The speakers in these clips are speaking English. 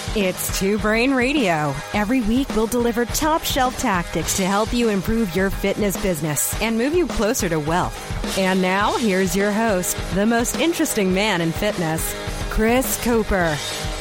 It's Two Brain Radio. Every week we'll deliver top shelf tactics to help you improve your fitness business and move you closer to wealth. And now, here's your host, the most interesting man in fitness, Chris Cooper.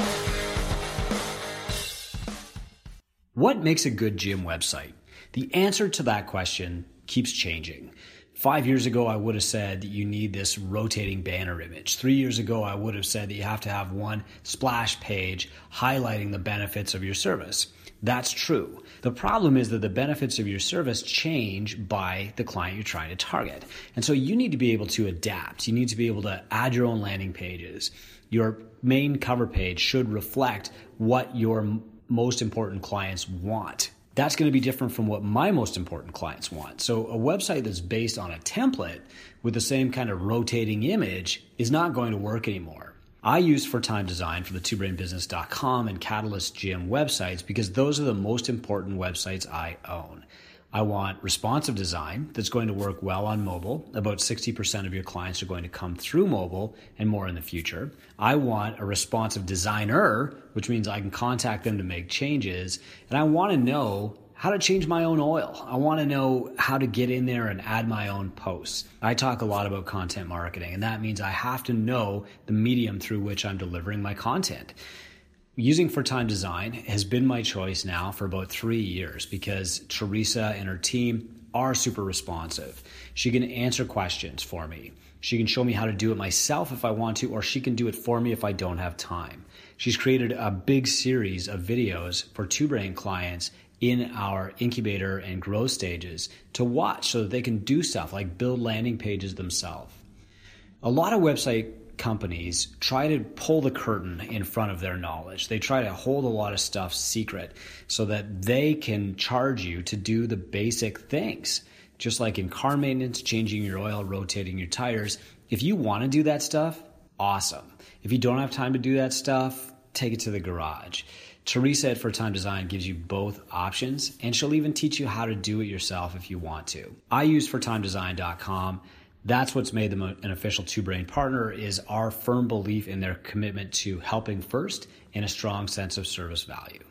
What makes a good gym website? The answer to that question keeps changing. 5 years ago, I would have said that you need this rotating banner image. 3 years ago, I would have said that you have to have one splash page highlighting the benefits of your service. That's true. The problem is that the benefits of your service change by the client you're trying to target. And so you need to be able to adapt. You need to be able to add your own landing pages. Your main cover page should reflect what your most important clients want. That's going to be different from what my most important clients want. So a website that's based on a template with the same kind of rotating image is not going to work anymore. I use For Time Design for the twobrainbusiness.com and Catalyst Gym websites because those are the most important websites I own. I want responsive design that's going to work well on mobile. About 60% of your clients are going to come through mobile and more in the future. I want a responsive designer, which means I can contact them to make changes. And I want to know how to change my own oil. I want to know how to get in there and add my own posts. I talk a lot about content marketing, and that means I have to know the medium through which I'm delivering my content. Using For Time Design has been my choice now for about 3 years because Teresa and her team are super responsive. She can answer questions for me. She can show me how to do it myself if I want to, or she can do it for me if I don't have time. She's created a big series of videos for Two Brain clients in our incubator and growth stages to watch so that they can do stuff like build landing pages themselves. A lot of website companies try to pull the curtain in front of their knowledge. They try to hold a lot of stuff secret so that they can charge you to do the basic things. Just like in car maintenance, changing your oil, rotating your tires. If you want to do that stuff, awesome. If you don't have time to do that stuff, take it to the garage. Teresa at For Time Design gives you both options, and she'll even teach you how to do it yourself if you want to. I use fortimedesign.com. That's what's made them an official Two Brain partner, is our firm belief in their commitment to helping first and a strong sense of service value.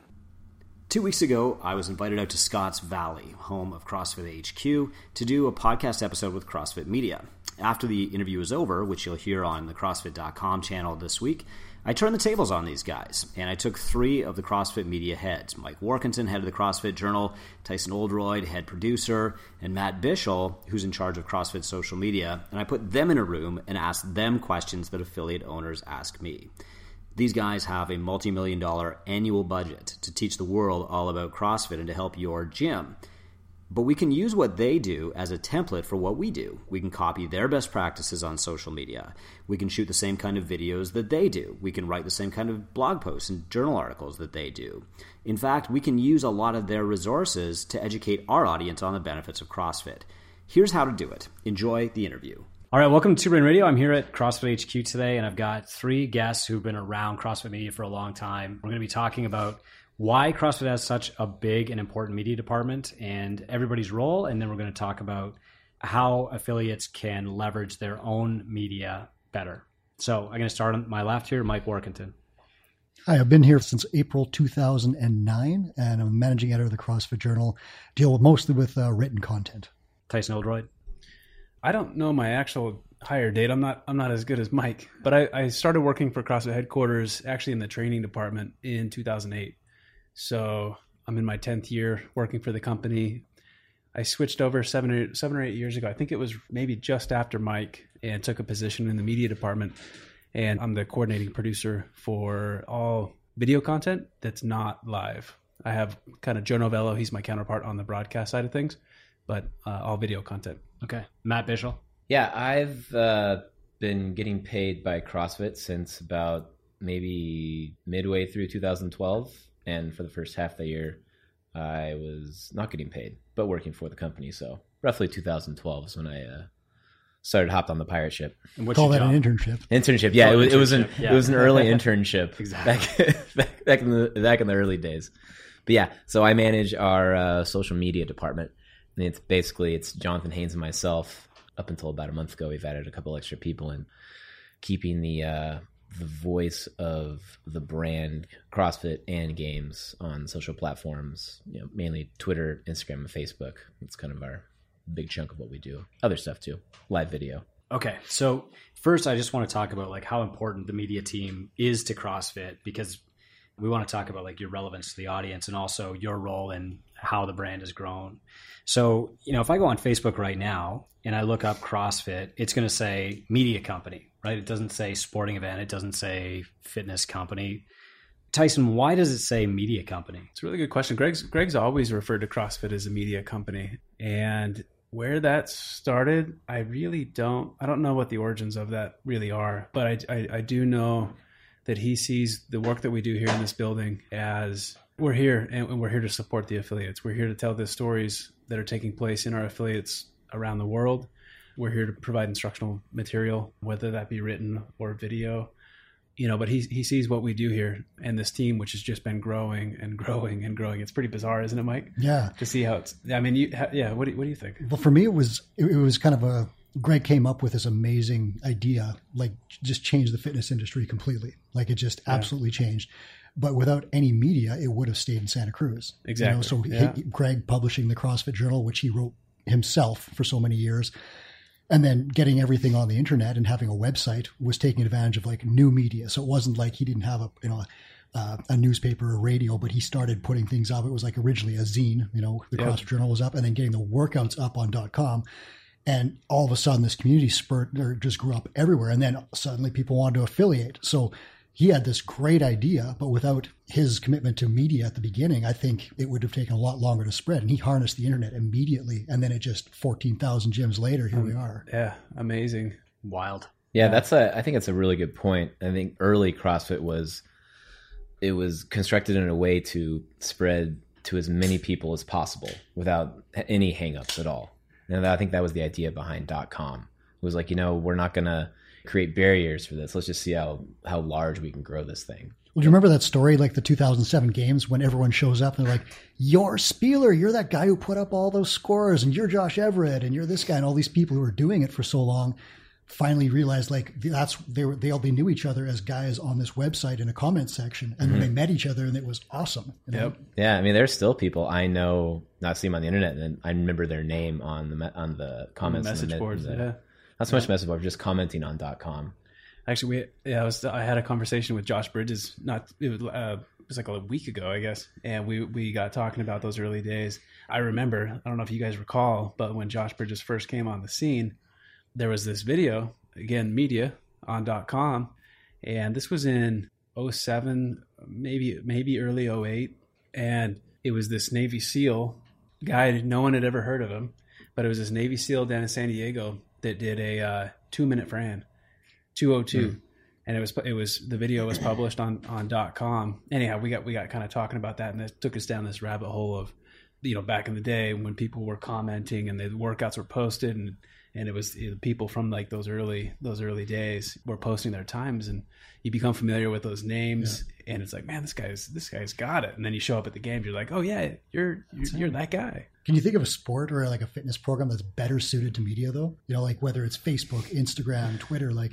2 weeks ago, I was invited out to Scotts Valley, home of CrossFit HQ, to do a podcast episode with CrossFit Media. After the interview was over, which you'll hear on the CrossFit.com channel this week, I turned the tables on these guys, and I took 3 of the CrossFit Media heads. Mike Warkentin, head of the CrossFit Journal, Tyson Oldroyd, head producer, and Matt Bischel, who's in charge of CrossFit social media, and I put them in a room and asked them questions that affiliate owners ask me. These guys have a multi-million-dollar annual budget to teach the world all about CrossFit and to help your gym. But we can use what they do as a template for what we do. We can copy their best practices on social media. We can shoot the same kind of videos that they do. We can write the same kind of blog posts and journal articles that they do. In fact, we can use a lot of their resources to educate our audience on the benefits of CrossFit. Here's how to do it. Enjoy the interview. All right, welcome to Two Brain Radio. I'm here at CrossFit HQ today, and I've got 3 guests who've been around CrossFit Media for a long time. We're going to be talking about why CrossFit has such a big and important media department and everybody's role. And then we're going to talk about how affiliates can leverage their own media better. So I'm going to start on my left here, Mike Warkentin. Hi, I've been here since April 2009, and I'm managing editor of the CrossFit Journal, deal mostly with written content. Tyson Oldroyd. I don't know my actual hire date. I'm not as good as Mike, but I started working for CrossFit headquarters actually in the training department in 2008. So I'm in my 10th year working for the company. I switched over seven or eight years ago. I think it was maybe just after Mike, and took a position in the media department. And I'm the coordinating producer for all video content that's not live. I have kind of Joe Novello. He's my counterpart on the broadcast side of things, but all video content. Okay. Matt Bischel. Yeah, I've been getting paid by CrossFit since about maybe midway through 2012. And for the first half of the year, I was not getting paid, but working for the company. So roughly 2012 is when I hopped on the pirate ship. And what's Call that job? An internship. Internship, yeah. It was an early internship. Exactly. back in the early days. But yeah, so I manage our social media department. And it's Jonathan Haynes and myself. Up until about a month ago, we've added a couple extra people in keeping the the voice of the brand CrossFit and games on social platforms, mainly Twitter, Instagram, and Facebook. It's kind of our big chunk of what we do. Other stuff too, live video. Okay, so first I just want to talk about like how important the media team is to CrossFit, because we want to talk about like your relevance to the audience and also your role in how the brand has grown. So, if I go on Facebook right now and I look up CrossFit, it's going to say media company, right? It doesn't say sporting event. It doesn't say fitness company. Tyson, why does it say media company? It's a really good question. Greg's always referred to CrossFit as a media company, and where that started, I don't know what the origins of that really are, but I do know that he sees the work that we do here in this building as we're here and we're here to support the affiliates. We're here to tell the stories that are taking place in our affiliates around the world. We're here to provide instructional material, whether that be written or video. But he sees what we do here and this team, which has just been growing and growing and growing. It's pretty bizarre, isn't it, Mike? Yeah. To see how it's, what do you think? Well, for me, it was kind of Greg came up with this amazing idea, like just change the fitness industry completely. Like it just absolutely changed. But without any media, it would have stayed in Santa Cruz. Exactly. So Greg publishing the CrossFit Journal, which he wrote himself for so many years, and then getting everything on the internet and having a website was taking advantage of like new media. So it wasn't like he didn't have a newspaper or radio, but he started putting things up. It was like originally a zine, the CrossFit Journal was up, and then getting the workouts up on .com. And all of a sudden this community just grew up everywhere. And then suddenly people wanted to affiliate. So he had this great idea, but without his commitment to media at the beginning, I think it would have taken a lot longer to spread. And he harnessed the internet immediately. And then it just 14,000 gyms later, here we are. Yeah. Amazing. Wild. Yeah. I think it's a really good point. I think early CrossFit was constructed in a way to spread to as many people as possible without any hangups at all. And I think that was the idea behind .com. It was like, we're not going to create barriers for this. Let's just see how large we can grow this thing. Well, do you remember that story, like the 2007 games, when everyone shows up and they're like, you're Spieler, you're that guy who put up all those scores, and you're Josh Everett, and you're this guy, and all these people who were doing it for so long finally realized like they knew each other as guys on this website in a comment section, and then they met each other, and it was awesome. Yep. Yeah, I mean, there's still people I know, not see them on the internet, and I remember their name on the comments, on the message boards. Not so much message board, just commenting on .com. Actually, I had a conversation with Josh Bridges. It was like a week ago, I guess, and we got talking about those early days. I remember, I don't know if you guys recall, but when Josh Bridges first came on the scene, there was this video, again, media on .com, and this was in 07, maybe early 08, and it was this Navy SEAL guy. No one had ever heard of him, but it was this Navy SEAL down in San Diego that did a 2-minute Fran, 2:02, and it was the video was published on .com. Anyhow, we got kind of talking about that, and it took us down this rabbit hole of, back in the day when people were commenting and the workouts were posted, and it was people from like those early days were posting their times, and you become familiar with those names, and it's like, man, this guy's got it. And then you show up at the games, you're like, oh yeah, you're that guy. Can you think of a sport or like a fitness program that's better suited to media though? Like whether it's Facebook, Instagram, Twitter, like,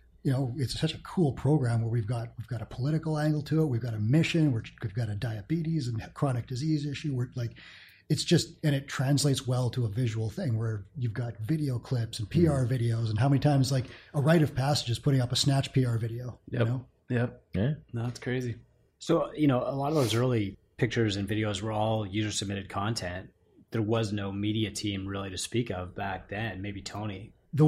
it's such a cool program where we've got a political angle to it. We've got a mission. We've got a diabetes and chronic disease issue. We're like, it's just, and it translates well to a visual thing where you've got video clips and PR videos, and how many times like a rite of passage is putting up a Snatch PR video. Yep. Yep. Yeah. No, it's crazy. So, a lot of those early pictures and videos were all user submitted content. There was no media team really to speak of back then. Maybe Tony.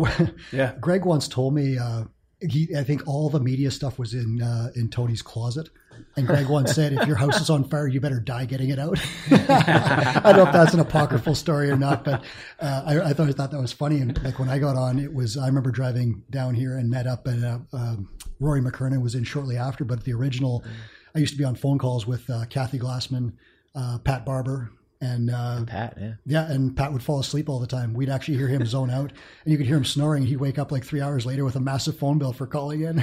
Greg once told me, I think all the media stuff was in Tony's closet. And Greg once said, if your house is on fire, you better die getting it out. I don't know if that's an apocryphal story or not, but I thought that was funny. And like when I got on, I remember driving down here and met up, and Rory McKernan was in shortly after. But the original, I used to be on phone calls with Kathy Glassman, Pat Barber, and Pat, and Pat would fall asleep all the time. We'd actually hear him zone out, and you could hear him snoring. He'd wake up like 3 hours later with a massive phone bill for calling in.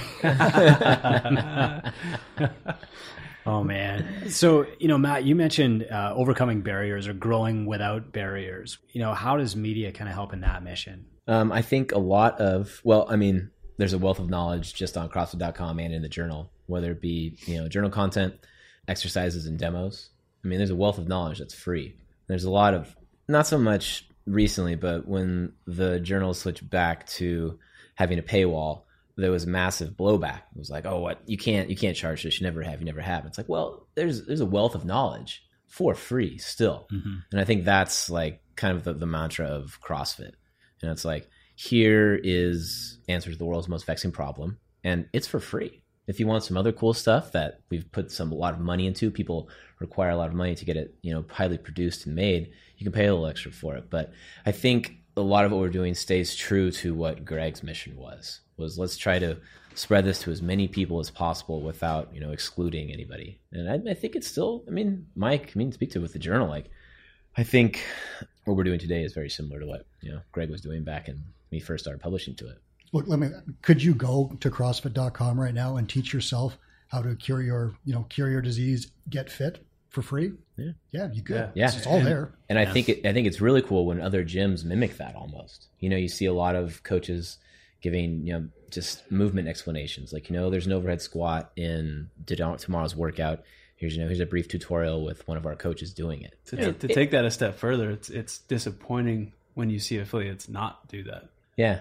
Oh man. So, Matt, you mentioned overcoming barriers or growing without barriers. How does media kind of help in that mission? I think a lot of, there's a wealth of knowledge just on CrossFit.com and in the journal, whether it be, journal content, exercises, and demos. I mean, there's a wealth of knowledge that's free. There's a lot of, not so much recently, but when the journal switched back to having a paywall, there was massive blowback. It was like, oh, what? You can't charge this. You never have. It's like, well, there's a wealth of knowledge for free still. Mm-hmm. And I think that's like kind of the mantra of CrossFit. And it's like, here is answer to the world's most vexing problem, and it's for free. If you want some other cool stuff that we've put a lot of money into, people require a lot of money to get it, highly produced and made, you can pay a little extra for it. But I think a lot of what we're doing stays true to what Greg's mission was let's try to spread this to as many people as possible without, excluding anybody. And I think it's still, Mike, speak to it with the journal. Like, I think what we're doing today is very similar to what, Greg was doing back when we first started publishing to it. Look, could you go to CrossFit.com right now and teach yourself how to cure your disease, get fit for free? Yeah, you could. Yeah. It's all there. And I think it's really cool when other gyms mimic that almost. You see a lot of coaches giving, just movement explanations. Like, there's an overhead squat in tomorrow's workout. Here's a brief tutorial with one of our coaches doing it. To take that a step further, it's disappointing when you see affiliates not do that. Yeah.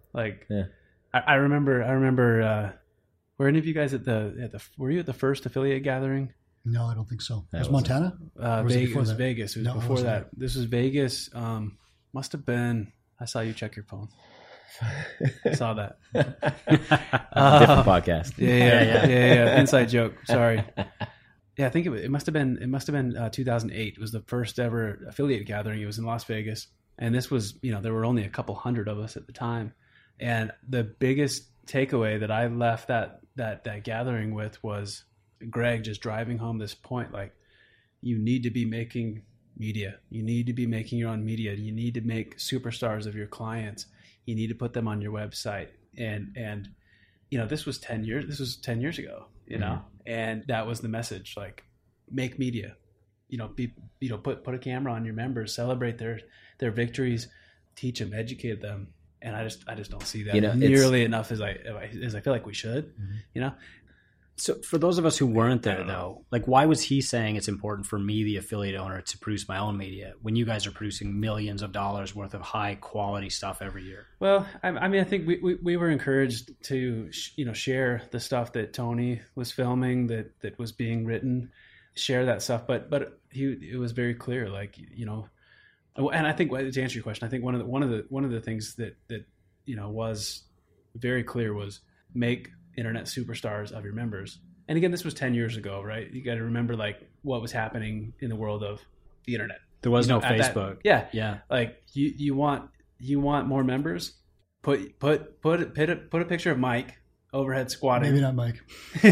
I remember were any of you guys were you at the first affiliate gathering? No, I don't think so. Was Montana? It was Vegas. It was before that. There. This was Vegas. Must have been, I saw you check your phone. I saw that. Different podcast. Yeah. Inside joke. Sorry. Yeah, I think it must have been 2008. It was the first ever affiliate gathering. It was in Las Vegas. And this was, there were only a couple hundred of us at the time. And the biggest takeaway that I left that gathering with was Greg just driving home this point, like, you need to be making media. You need to be making your own media. You need to make superstars of your clients. You need to put them on your website. And this was 10 years. This was 10 years ago, and that was the message, like, make media, put a camera on your members, celebrate their victories, teach them, educate them. And I just don't see that nearly enough as I feel like we should, So for those of us who weren't there, though, like, why was he saying it's important for me, the affiliate owner, to produce my own media when you guys are producing millions of dollars worth of high quality stuff every year? Well, I think we were encouraged to, share the stuff that Tony was filming, that was being written, share that stuff. But it was very clear, like, and I think, to answer your question, I think one of the things that was very clear was make internet superstars of your members. And again, this was 10 years ago, right? You got to remember, like, what was happening in the world of the internet. There was no Facebook. Yeah. Like, you want more members? Put a picture of Mike overhead squatting. Maybe not Mike.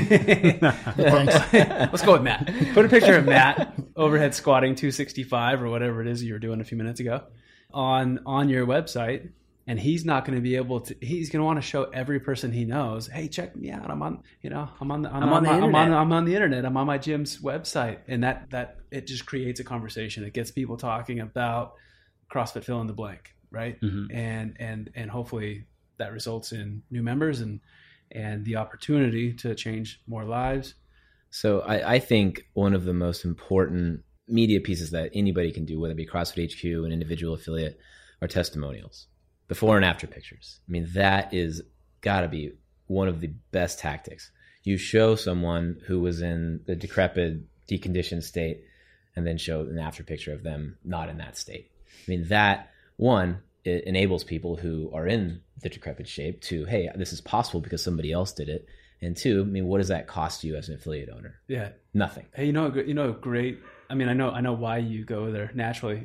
Thanks. Let's go with Matt. Put a picture of Matt overhead squatting 265 or whatever it is you were doing a few minutes ago on your website. And he's not going to be able to. He's going to want to show every person he knows, hey, check me out. I'm on the internet. I'm on my gym's website, and that it just creates a conversation. It gets people talking about CrossFit fill in the blank, right? Mm-hmm. And hopefully that results in new members and the opportunity to change more lives. So I think one of the most important media pieces that anybody can do, whether it be CrossFit HQ, an individual affiliate, are testimonials. Before and after pictures. That is got to be one of the best tactics. You show someone who was in the decrepit, deconditioned state, and then show an after picture of them not in that state. That, one, it enables people who are in the decrepit shape to, hey, this is possible because somebody else did it. And two, what does that cost you as an affiliate owner? Yeah, nothing. Hey, great. I know why you go there naturally.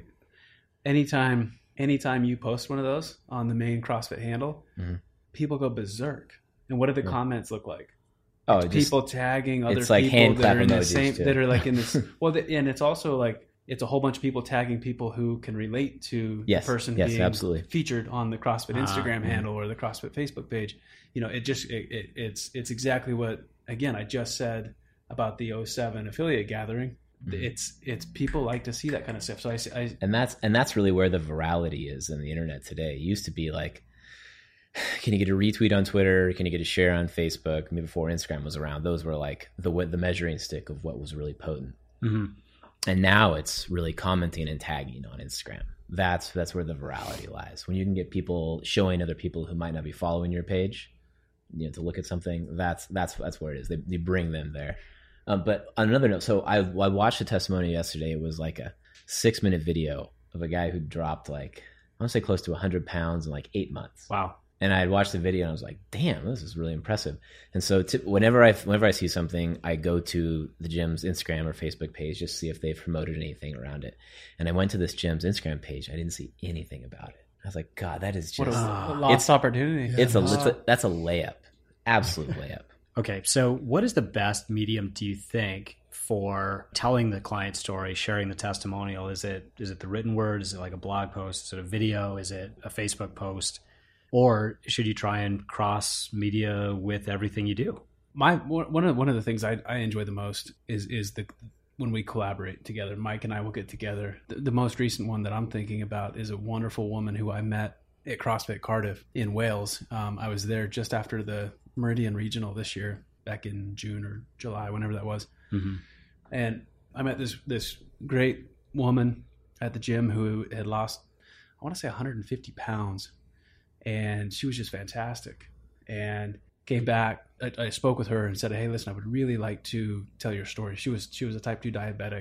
Anytime you post one of those on the main CrossFit handle, mm-hmm. people go berserk. And what do the comments look like? Oh, people tagging other like people that are in the same, that are like in this. Well, and it's also like, it's a whole bunch of people tagging people who can relate to the person being absolutely featured on the CrossFit Instagram handle or the CrossFit Facebook page. It's exactly what, again, I just said about the 07 affiliate gathering. It's people like to see that kind of stuff. So and that's really where the virality is in the internet today. It used to be like can you get a retweet on Twitter? Can you get a share on Facebook? Maybe before Instagram was around, those were like the measuring stick of what was really potent. Mm-hmm. And now it's really commenting and tagging on Instagram. That's where the virality lies. When you can get people showing other people who might not be following your page, to look at something, that's where it is. They bring them there. But on another note, so I watched a testimony yesterday. It was like a 6-minute video of a guy who dropped like, I want to say close to 100 pounds in like 8 months. Wow. And I had watched the video and I was like, damn, this is really impressive. And so whenever I see something, I go to the gym's Instagram or Facebook page just to see if they've promoted anything around it. And I went to this gym's Instagram page. I didn't see anything about it. I was like, God, that is just... What a lost opportunity. Yeah, that's a layup. Absolute layup. Okay, so what is the best medium, do you think, for telling the client story, sharing the testimonial? Is it the written word? Is it like a blog post? Is it a video? Is it a Facebook post? Or should you try and cross media with everything you do? One of the things I enjoy the most is when we collaborate together. Mike and I will get together. The most recent one that I'm thinking about is a wonderful woman who I met at CrossFit Cardiff in Wales. I was there just after the Meridian Regional this year, back in June or July, whenever that was. Mm-hmm. And I met this great woman at the gym who had lost, I want to say 150 pounds. And she was just fantastic. And came back, I spoke with her and said, hey, listen, I would really like to tell your story. She was a type 2 diabetic,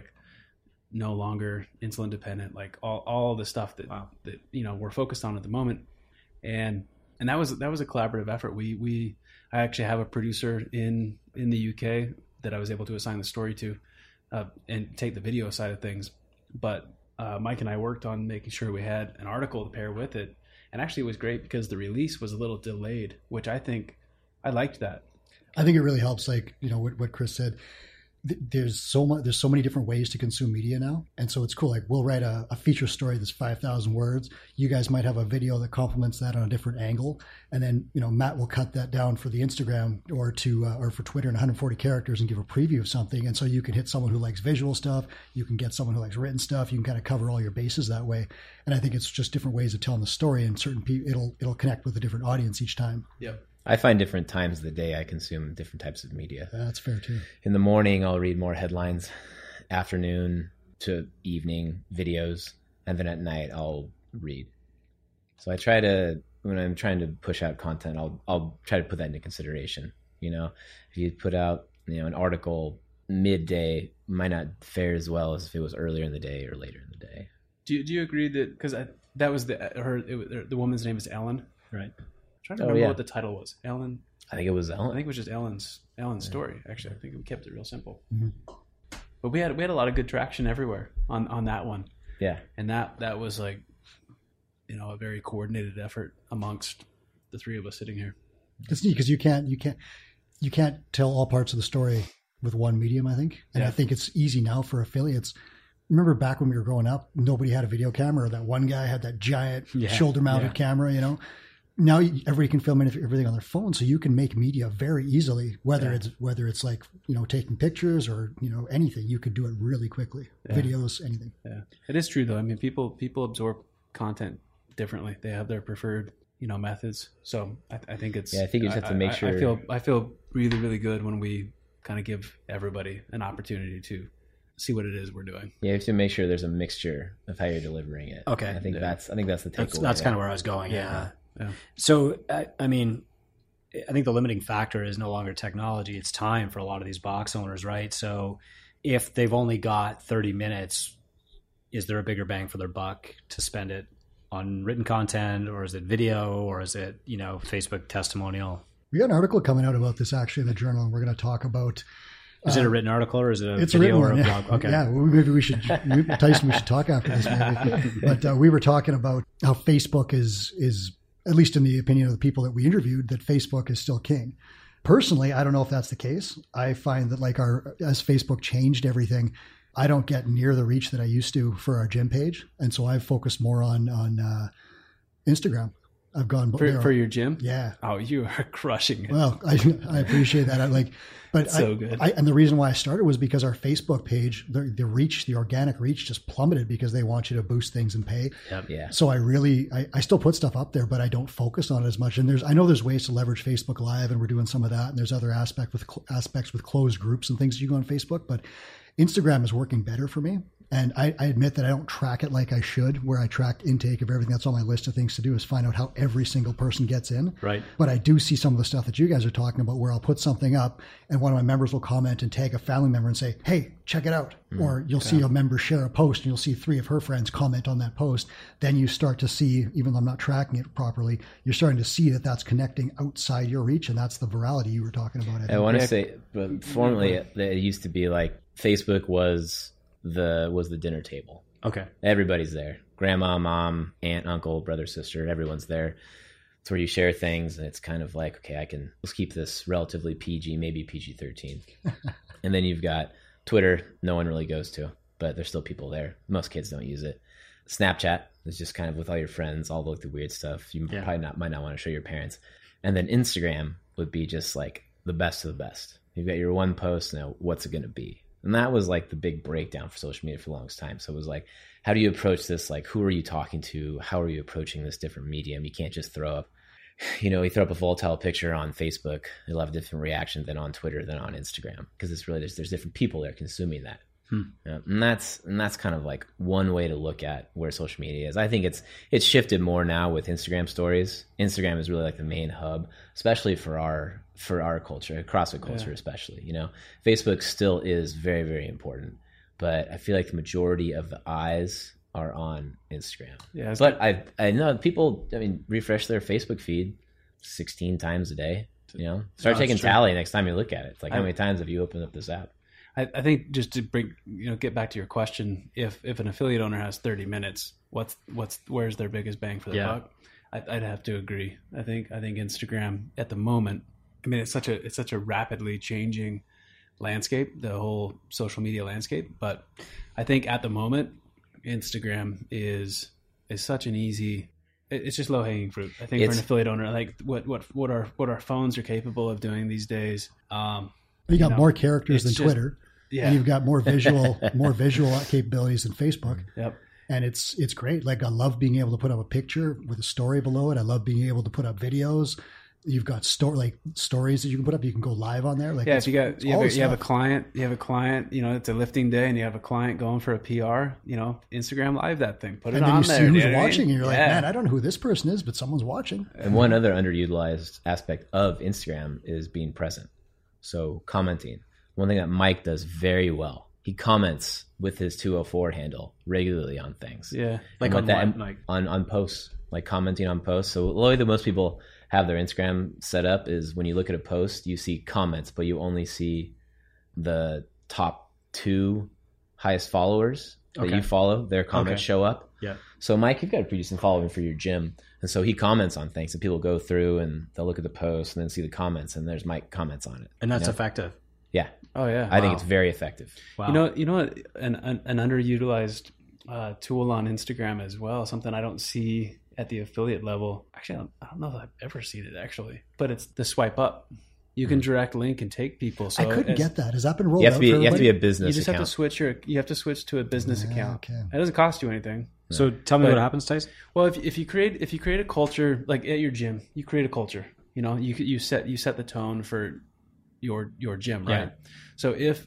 no longer insulin dependent, like all the stuff that we're focused on at the moment. And that was a collaborative effort. I actually have a producer in the UK that I was able to assign the story to and take the video side of things. But Mike and I worked on making sure we had an article to pair with it. And actually it was great because the release was a little delayed, which I liked that. I think it really helps, like, what Chris said. There's so many different ways to consume media now. And so it's cool. Like, we'll write a feature story that's 5,000 words. You guys might have a video that complements that on a different angle. And then, Matt will cut that down for the Instagram or for Twitter in 140 characters and give a preview of something. And so you can hit someone who likes visual stuff. You can get someone who likes written stuff. You can kind of cover all your bases that way. And I think it's just different ways of telling the story, and certain people, it'll connect with a different audience each time. Yep. I find different times of the day I consume different types of media. That's fair too. In the morning, I'll read more headlines. Afternoon to evening, videos. And then at night, I'll read. So I try to, when I'm trying to push out content, I'll try to put that into consideration. If you put out, an article midday, might not fare as well as if it was earlier in the day or later in the day. Do you agree that, because that was the woman's name is Ellen, right? I'm trying to remember what the title was. Ellen. I think it was Ellen. I think it was just Ellen's story. Actually, I think we kept it real simple. Mm-hmm. But we had a lot of good traction everywhere on that one. Yeah, and that was like, a very coordinated effort amongst the three of us sitting here. It's neat because you can't tell all parts of the story with one medium, I think. And I think it's easy now for affiliates. Remember back when we were growing up, nobody had a video camera. That one guy had that giant shoulder-mounted camera, Now everybody can film everything on their phone, so you can make media very easily. Whether it's like taking pictures or anything, you could do it really quickly. Yeah. Videos, anything. Yeah, it is true though. I mean, people absorb content differently. They have their preferred methods. So I think it's. Yeah, I think you just have to make sure. I feel really, really good when we kind of give everybody an opportunity to see what it is we're doing. Yeah, you have to make sure there's a mixture of how you're delivering it. Okay, I think that's the takeaway. That's kind of where I was going. Yeah. Yeah. So, I mean, I think the limiting factor is no longer technology. It's time for a lot of these box owners, right? So if they've only got 30 minutes, is there a bigger bang for their buck to spend it on written content, or is it video, or is it, Facebook testimonial? We got an article coming out about this actually in the journal, and we're going to talk about... Is it a written article or is it it's video a or a one, blog? Okay. Yeah, well, maybe we should, Tyson, we should talk after this maybe. But we were talking about how Facebook is, at least in the opinion of the people that we interviewed, that Facebook is still king. Personally, I don't know if that's the case. I find that as Facebook changed everything, I don't get near the reach that I used to for our gym page. And so I've focused more on Instagram. I've gone for your gym. Yeah. Oh, you are crushing it. Well, I appreciate that. But so good. And the reason why I started was because our Facebook page, the reach, the organic reach just plummeted because they want you to boost things and pay. Yep. Yeah. So I still put stuff up there, but I don't focus on it as much. And I know there's ways to leverage Facebook Live, and we're doing some of that. And there's other aspects with closed groups and things you go on Facebook, but Instagram is working better for me. And I admit that I don't track it like I should, where I track intake of everything. That's on my list of things to do, is find out how every single person gets in. Right. But I do see some of the stuff that you guys are talking about, where I'll put something up and one of my members will comment and tag a family member and say, hey, check it out. Or you'll see a member share a post and you'll see 3 of her friends comment on that post. Then you start to see, even though I'm not tracking it properly, you're starting to see that that's connecting outside your reach. And that's the virality you were talking about. I want to say, but formerly it used to be like Facebook was the dinner table. Okay. Everybody's there. Grandma, mom, aunt, uncle, brother, sister, everyone's there. It's where you share things, and it's kind of like, okay, let's keep this relatively PG, maybe PG-13. And then you've got Twitter, no one really goes to, but there's still people there. Most kids don't use it. Snapchat is just kind of with all your friends, all the weird stuff. You probably might not want to show your parents. And then Instagram would be just like the best of the best. You've got your one post, now what's it going to be? And that was like the big breakdown for social media for the longest time. So it was like, how do you approach this? Like, who are you talking to? How are you approaching this different medium? You can't just throw up, you throw up a volatile picture on Facebook. It'll have a different reaction than on Twitter, than on Instagram. Because it's really, there's different people there consuming that. And that's kind of like one way to look at where social media is. I think it's shifted more now with Instagram stories. Instagram is really like the main hub, especially for our culture, CrossFit culture especially. Facebook still is very, very important, but I feel like the majority of the eyes are on Instagram. Yeah, but I know people, refresh their Facebook feed 16 times a day. Start taking tally next time you look at it. It's like, how many times have you opened up this app? I think just to bring, get back to your question, if an affiliate owner has 30 minutes, where's their biggest bang for the buck? I'd have to agree. I think Instagram at the moment, it's such a rapidly changing landscape, the whole social media landscape. But I think at the moment, Instagram is such an easy. It's just low hanging fruit. I think for an affiliate owner, like what our phones are capable of doing these days. You got more characters than Twitter. Yeah. And you've got more visual capabilities than Facebook. Yep. And it's great. Like, I love being able to put up a picture with a story below it. I love being able to put up videos. You've got stories that you can put up. You can go live on there. Like, if you have a client, it's a lifting day and you have a client going for a PR, Instagram Live that thing, put it on there. And then you see who's watching and you're like, man, I don't know who this person is, but someone's watching. And one other underutilized aspect of Instagram is being present. So commenting. One thing that Mike does very well, he comments with his 204 handle regularly on things. Yeah. Like on that, like on posts, like commenting on posts. So the way that most people have their Instagram set up is when you look at a post, you see comments, but you only see the top 2 highest followers that you follow. Their comments show up. Yeah. So Mike, you've got a pretty decent following for your gym. And so he comments on things and people go through and they'll look at the post and then see the comments and there's Mike comments on it. And that's effective. Yeah. Oh yeah. I think it's very effective. Wow. You know what? An underutilized tool on Instagram as well. Something I don't see at the affiliate level. Actually, I don't know if I've ever seen it actually, but it's the swipe up. You can direct link and take people. So I couldn't get that. Has that been rolled out? You have to be a business. You just account. have to switch to a business account. Okay. It doesn't cost you anything. So tell me what happens, Tyson. Well, if you create a culture, like at your gym, you create a culture. You set the tone for your gym, right? Yeah. So if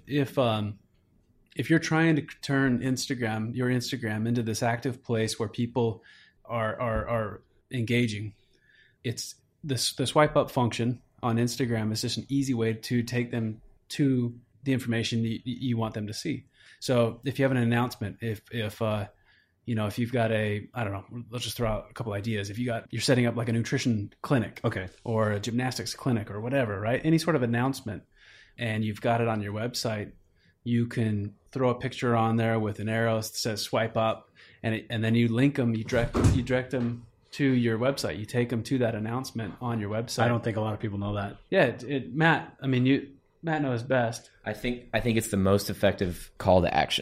you're trying to turn your Instagram into this active place where people are engaging, it's the swipe up function on Instagram is just an easy way to take them to the information you want them to see. So if you have an announcement, if you've got let's just throw out a couple ideas. If you're setting up like a nutrition clinic, or a gymnastics clinic or whatever, right? Any sort of announcement, and you've got it on your website, you can throw a picture on there with an arrow that says swipe up, and then you link them, you direct them to your website. You take them to that announcement on your website. I don't think a lot of people know that. Yeah, Matt knows best. I think it's the most effective call to action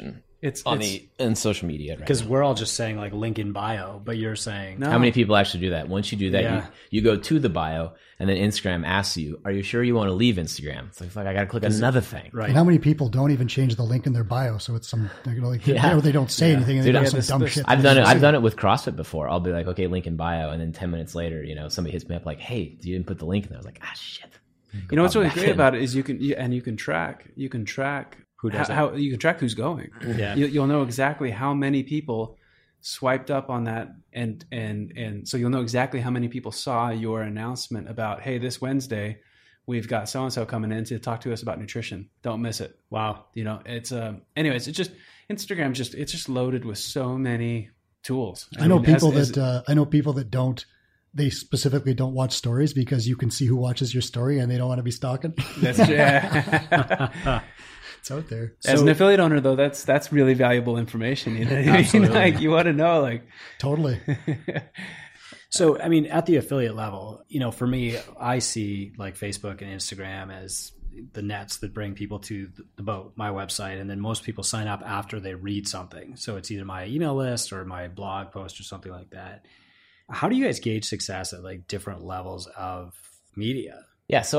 in social media, right? Because we're all just saying like link in bio, but you're saying No. How many people actually do that? Once you do that, Yeah. you go to the bio, and then Instagram asks you, "Are you sure you want to leave Instagram?" It's like I got to click another thing. right. And how many people don't even change the link in their bio? So it's some, like, Yeah. or they don't say anything and they Dude, do yeah, some dumb shit. I've done it. I've done it with CrossFit before. I'll be like, "Okay, link in bio," and then 10 minutes later, somebody hits me up like, "Hey, you didn't put the link," and I was like, "Ah, shit." You know what's really Back great in. about it is you can track Who does how you can track who's going. Yeah. You'll know exactly how many people swiped up on that, and so you'll know exactly how many people saw your announcement about, hey, this Wednesday we've got so and so coming in to talk to us about nutrition. Don't miss it. Wow. It's anyways, it's just Instagram's it's just loaded with so many tools. I know mean, people that don't. They specifically don't watch stories because you can see who watches your story and they don't want to be stalking. That's yeah. It's out there. As an affiliate owner, though, that's really valuable information. You know what I mean? Absolutely. Like you want to know, like. Totally. So, I mean, at the affiliate level, for me, I see like Facebook and Instagram as the nets that bring people to the boat, my website. And then most people sign up after they read something. So it's either my email list or my blog post or something like that. How do you guys gauge success at like different levels of media? Yeah, so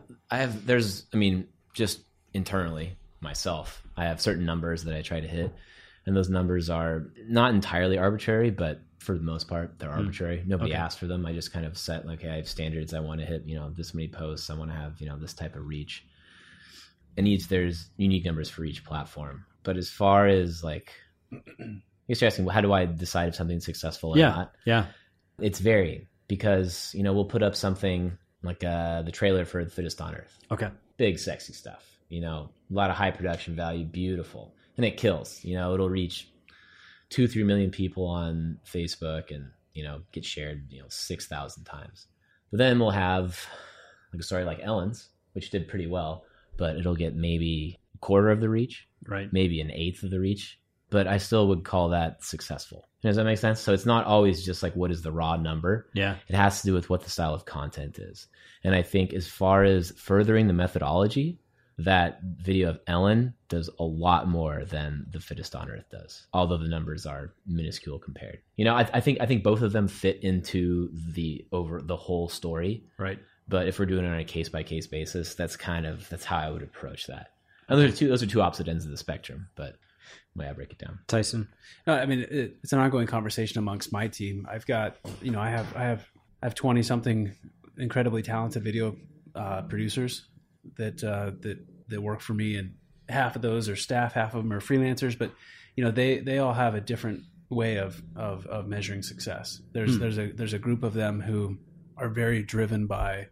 just internally myself, I have certain numbers that I try to hit, and those numbers are not entirely arbitrary, but for the most part, they're arbitrary. Nobody asked for them. I just kind of set like, hey, I have standards. I want to hit, this many posts. I want to have, this type of reach. And there's unique numbers for each platform. But as far as like, I guess you're asking, well, how do I decide if something's successful or not? Yeah. It's varied because, we'll put up something like the trailer for The Fittest on Earth. Okay. Big, sexy stuff, a lot of high production value, beautiful. And it kills, it'll reach 2-3 million people on Facebook and, get shared, 6,000 times. But then we'll have like a story like Ellen's, which did pretty well, but it'll get maybe a quarter of the reach, Right. maybe an eighth of the reach. But I still would call that successful. Does that make sense? So it's not always just like what is the raw number. Yeah. It has to do with what the style of content is. And I think as far as furthering the methodology, that video of Ellen does a lot more than The Fittest on Earth does, although the numbers are minuscule compared. I think both of them fit into the whole story. Right. But if we're doing it on a case by case basis, that's how I would approach that. And those are two opposite ends of the spectrum, but the way I break it down. Tyson. No, I mean it's an ongoing conversation amongst my team. I've got, I have 20 something incredibly talented video producers that work for me, and half of those are staff, half of them are freelancers. But they all have a different way of measuring success. There's a group of them who are very driven by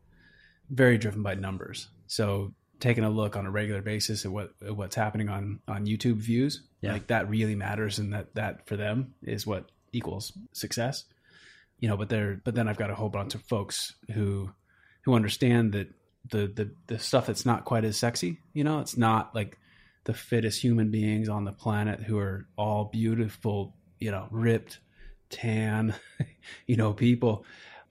numbers. So taking a look on a regular basis at what's happening on YouTube views, like that really matters, and that for them is what equals success. But then I've got a whole bunch of folks who understand that the stuff that's not quite as sexy, it's not like the fittest human beings on the planet who are all beautiful, ripped, tan, people.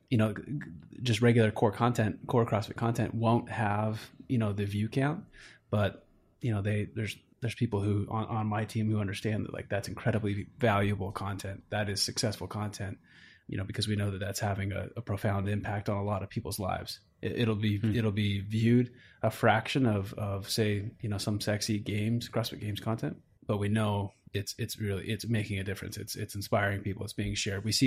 Just regular core CrossFit content won't have, the view count, but, there's people who on my team who understand that like that's incredibly valuable content. That is successful content, because we know that that's having a profound impact on a lot of people's lives. It'll be viewed a fraction of say, some sexy CrossFit Games content, but we know it's making a difference. It's inspiring people. It's being shared. We see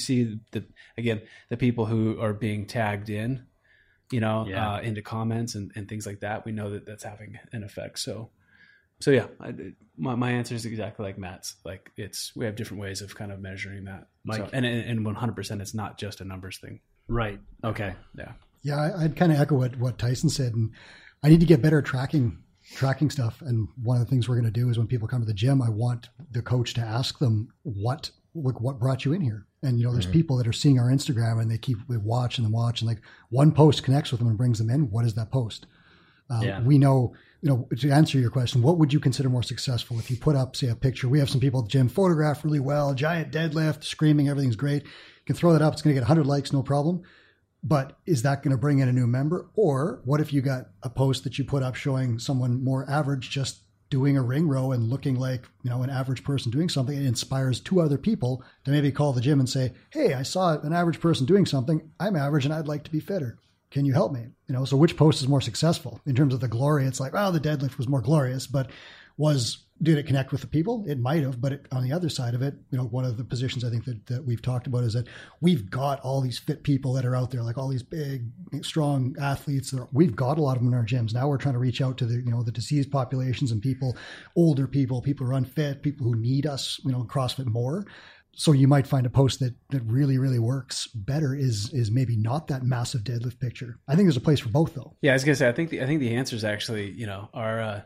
the people who are being tagged in, into comments and things like that. We know that that's having an effect. So yeah, my answer is exactly like Matt's. Like we have different ways of kind of measuring that. Mike? So, and 100%, it's not just a numbers thing. Right. Okay. Yeah. Yeah, I'd kind of echo what Tyson said, and I need to get better at tracking stuff. And one of the things we're going to do is when people come to the gym, I want the coach to ask them what brought you in here. And there's people that are seeing our Instagram and they watch and like one post connects with them and brings them in. What is that post? We know, to answer your question, what would you consider more successful if you put up, say, a picture? We have some people at the gym photograph really well, giant deadlift, screaming, everything's great. You can throw that up. It's going to get 100 likes, no problem. But is that going to bring in a new member? Or what if you got a post that you put up showing someone more average just doing a ring row and looking like, an average person doing something, it inspires 2 other people to maybe call the gym and say, hey, I saw an average person doing something. I'm average and I'd like to be fitter. Can you help me? So which post is more successful in terms of the glory? It's like, the deadlift was more glorious, but did it connect with the people? It might have, but on the other side of it, one of the positions I think that we've talked about is that we've got all these fit people that are out there, like all these big, strong athletes. We've got a lot of them in our gyms. Now we're trying to reach out to the diseased populations and people, older people who are unfit, people who need us, CrossFit more. So you might find a post that really, really works better is maybe not that massive deadlift picture. I think there's a place for both though. Yeah, I was gonna say, I think the answers actually, are,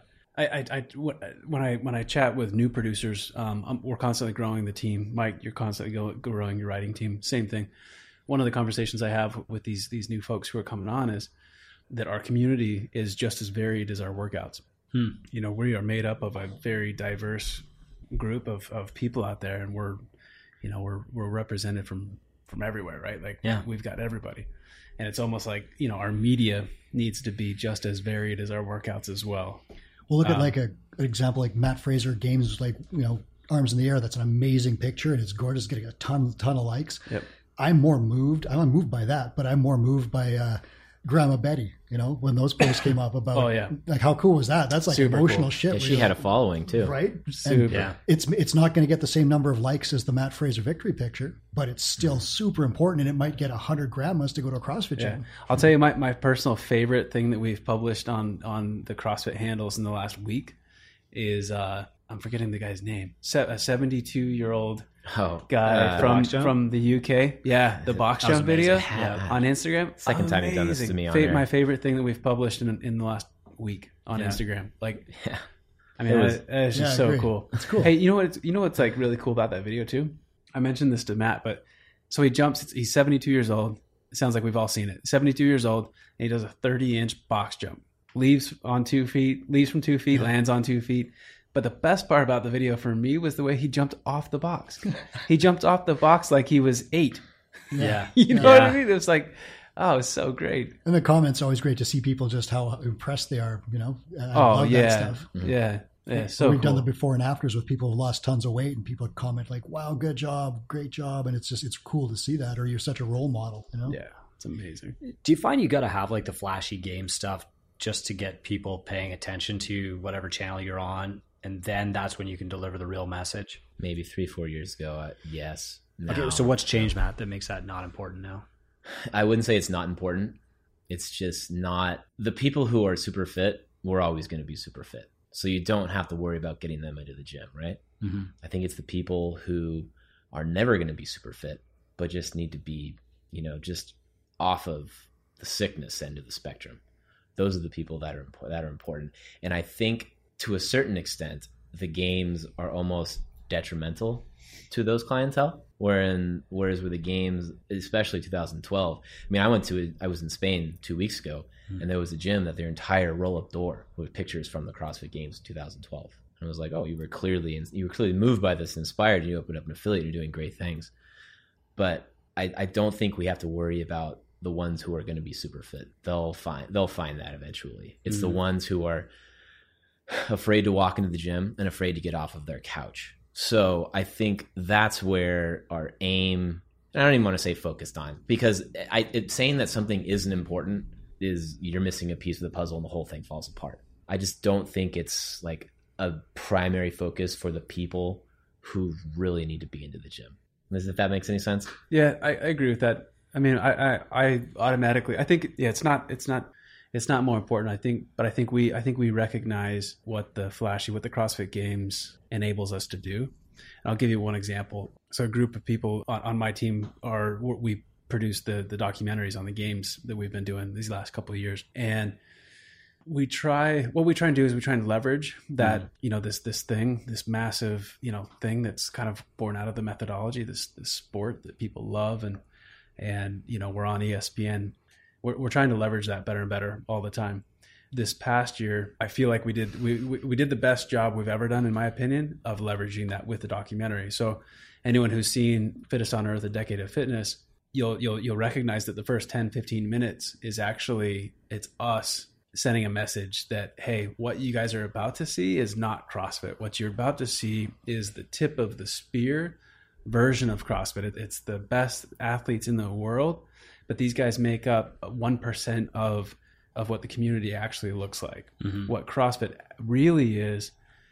when I chat with new producers, we're constantly growing the team. Mike, you're constantly growing your writing team. Same thing. One of the conversations I have with these new folks who are coming on is that our community is just as varied as our workouts. We are made up of a very diverse group of people out there, and we're represented from everywhere, right? Like, we've got everybody, and it's almost like our media needs to be just as varied as our workouts as well. Well, look at like an example like Matt Fraser games, like, arms in the air. That's an amazing picture and it's gorgeous, getting a ton of likes. Yep. I'm unmoved by that, but I'm more moved by Grandma Betty, when those posts came up about, like, how cool was that? That's like super emotional cool shit. Yeah, she had a following too. Right? Super. Yeah. It's not going to get the same number of likes as the Matt Fraser victory picture, but it's still super important, and it might get 100 grandmas to go to a CrossFit gym. I'll tell you my personal favorite thing that we've published on the CrossFit handles in the last week is, I'm forgetting the guy's name, a 72-year-old guy from the UK. Yeah, the box jump video on Instagram. Second time you've done this to me on here. My favorite thing that we've published in the last week on Instagram. Like, I mean, it's just so cool. It's cool. Hey, you know what's like really cool about that video too? I mentioned this to Matt, but so he jumps. He's 72 years old. It sounds like we've all seen it. 72 years old, and he does a 30-inch box jump. Leaves on 2 feet. Leaves from 2 feet. Lands on 2 feet. But the best part about the video for me was the way he jumped off the box. He jumped off the box like he was 8. Yeah. You know what I mean? It was like, oh, it's so great. And the comments always great to see people just how impressed they are, I love that stuff. Mm-hmm. Yeah. So we've done the before and afters with people who lost tons of weight, and people comment like, wow, good job, great job. And it's cool to see that, or you're such a role model, Yeah, it's amazing. Do you find you got to have like the flashy game stuff just to get people paying attention to whatever channel you're on? And then that's when you can deliver the real message? Maybe 3-4 years ago, yes. Now, okay, so what's changed, Matt, that makes that not important now? I wouldn't say it's not important. It's just not. The people who are super fit, we're always going to be super fit. So you don't have to worry about getting them into the gym, right? Mm-hmm. I think it's the people who are never going to be super fit, but just need to be, just off of the sickness end of the spectrum. Those are the people that are important. And I think, to a certain extent, the games are almost detrimental to those clientele. Whereas with the games, especially 2012, I mean, I was in Spain 2 weeks ago, and there was a gym that their entire roll-up door with pictures from the CrossFit Games 2012. And I was like, oh, you were clearly moved by this, inspired, and you opened up an affiliate, and you're doing great things. But I don't think we have to worry about the ones who are going to be super fit. They'll find that eventually. It's the ones who are afraid to walk into the gym and afraid to get off of their couch. So I think that's where our aim, and I don't even want to say focused on, because saying that something isn't important is you're missing a piece of the puzzle and the whole thing falls apart. I just don't think it's like a primary focus for the people who really need to be into the gym. If that makes any sense? Yeah, I agree with that. I mean, I automatically, I think, it's not more important. I think we recognize what the CrossFit Games enables us to do. And I'll give you one example. So a group of people on my team we produce the documentaries on the games that we've been doing these last couple of years. And what we try and do is we try and leverage that, this massive, thing that's kind of born out of the methodology, this sport that people love. And we're on ESPN. We're trying to leverage that better and better all the time. This past year, I feel like we did the best job we've ever done, in my opinion, of leveraging that with the documentary. So anyone who's seen Fittest on Earth, A Decade of Fitness, you'll recognize that the first 10, 15 minutes is actually, it's us sending a message that, hey, what you guys are about to see is not CrossFit. What you're about to see is the tip of the spear version of CrossFit. It's the best athletes in the world, but these guys make up 1% of what the community actually looks like. Mm-hmm. What CrossFit really is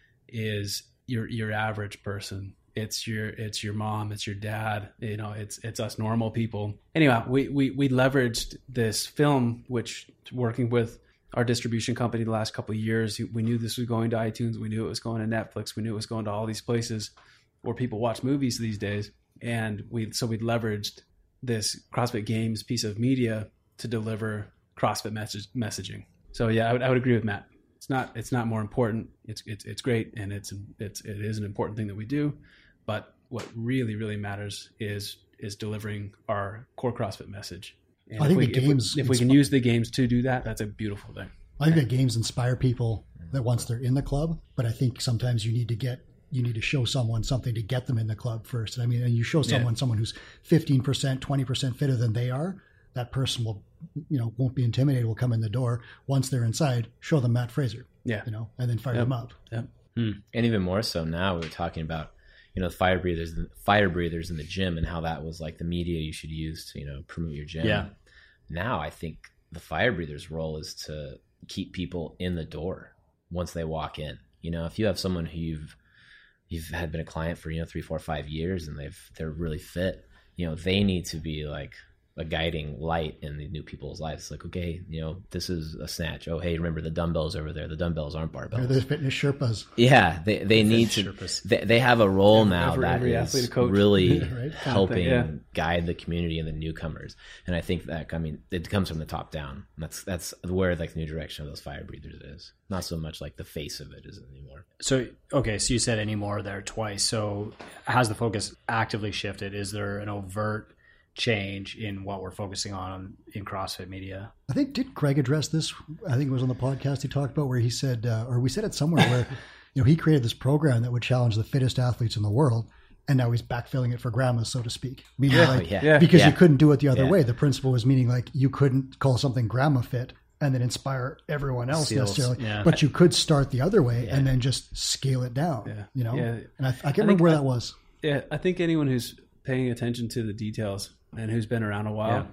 your average person. It's your mom, it's your dad, it's us normal people. Anyway, we leveraged this film, which, working with our distribution company the last couple of years, we knew this was going to iTunes, we knew it was going to Netflix, we knew it was going to all these places where people watch movies these days. And we leveraged this CrossFit Games piece of media to deliver CrossFit messaging. So yeah, I would agree with Matt. It's not more important. It's great, and it is an important thing that we do. But what really, really matters is delivering our core CrossFit message. And I think the games, if we can use the games to do that, that's a beautiful thing. I think the games inspire people that once they're in the club, but I think sometimes you need to show someone something to get them in the club first. And you show someone who's 15%, 20% fitter than they are, that person won't be intimidated, will come in the door. Once they're inside, show them Matt Fraser, and then fire them up. Yep. And even more so now, we were talking about, the fire breathers in the gym, and how that was like the media you should use to, promote your gym. Yeah. Now I think the fire breathers' role is to keep people in the door once they walk in. If you have someone who you've been a client for 3, 4, 5 years, and they're really fit, they need to be like a guiding light in the new people's lives. It's like, okay, this is a snatch. Oh, hey, remember the dumbbells over there? The dumbbells aren't barbells. They're the fitness Sherpas. Yeah, they need to. They have a role now that is really helping guide the community and the newcomers. And I think that it comes from the top down. That's where like the new direction of those fire breathers is. Not so much like the face of it isn't anymore. So you said anymore there twice. So has the focus actively shifted? Is there an overt change in what we're focusing on in CrossFit media? I think, did Greg address this? I think it was on the podcast he talked about, where he said, or we said it somewhere, where he created this program that would challenge the fittest athletes in the world, and now he's backfilling it for grandmas, so to speak. Meaning because you couldn't do it the other way. The principle was meaning like you couldn't call something grandma fit and then inspire everyone else necessarily, but you could start the other way and then just scale it down. And I can't remember where that was. Yeah, I think anyone who's paying attention to the details and who's been around a while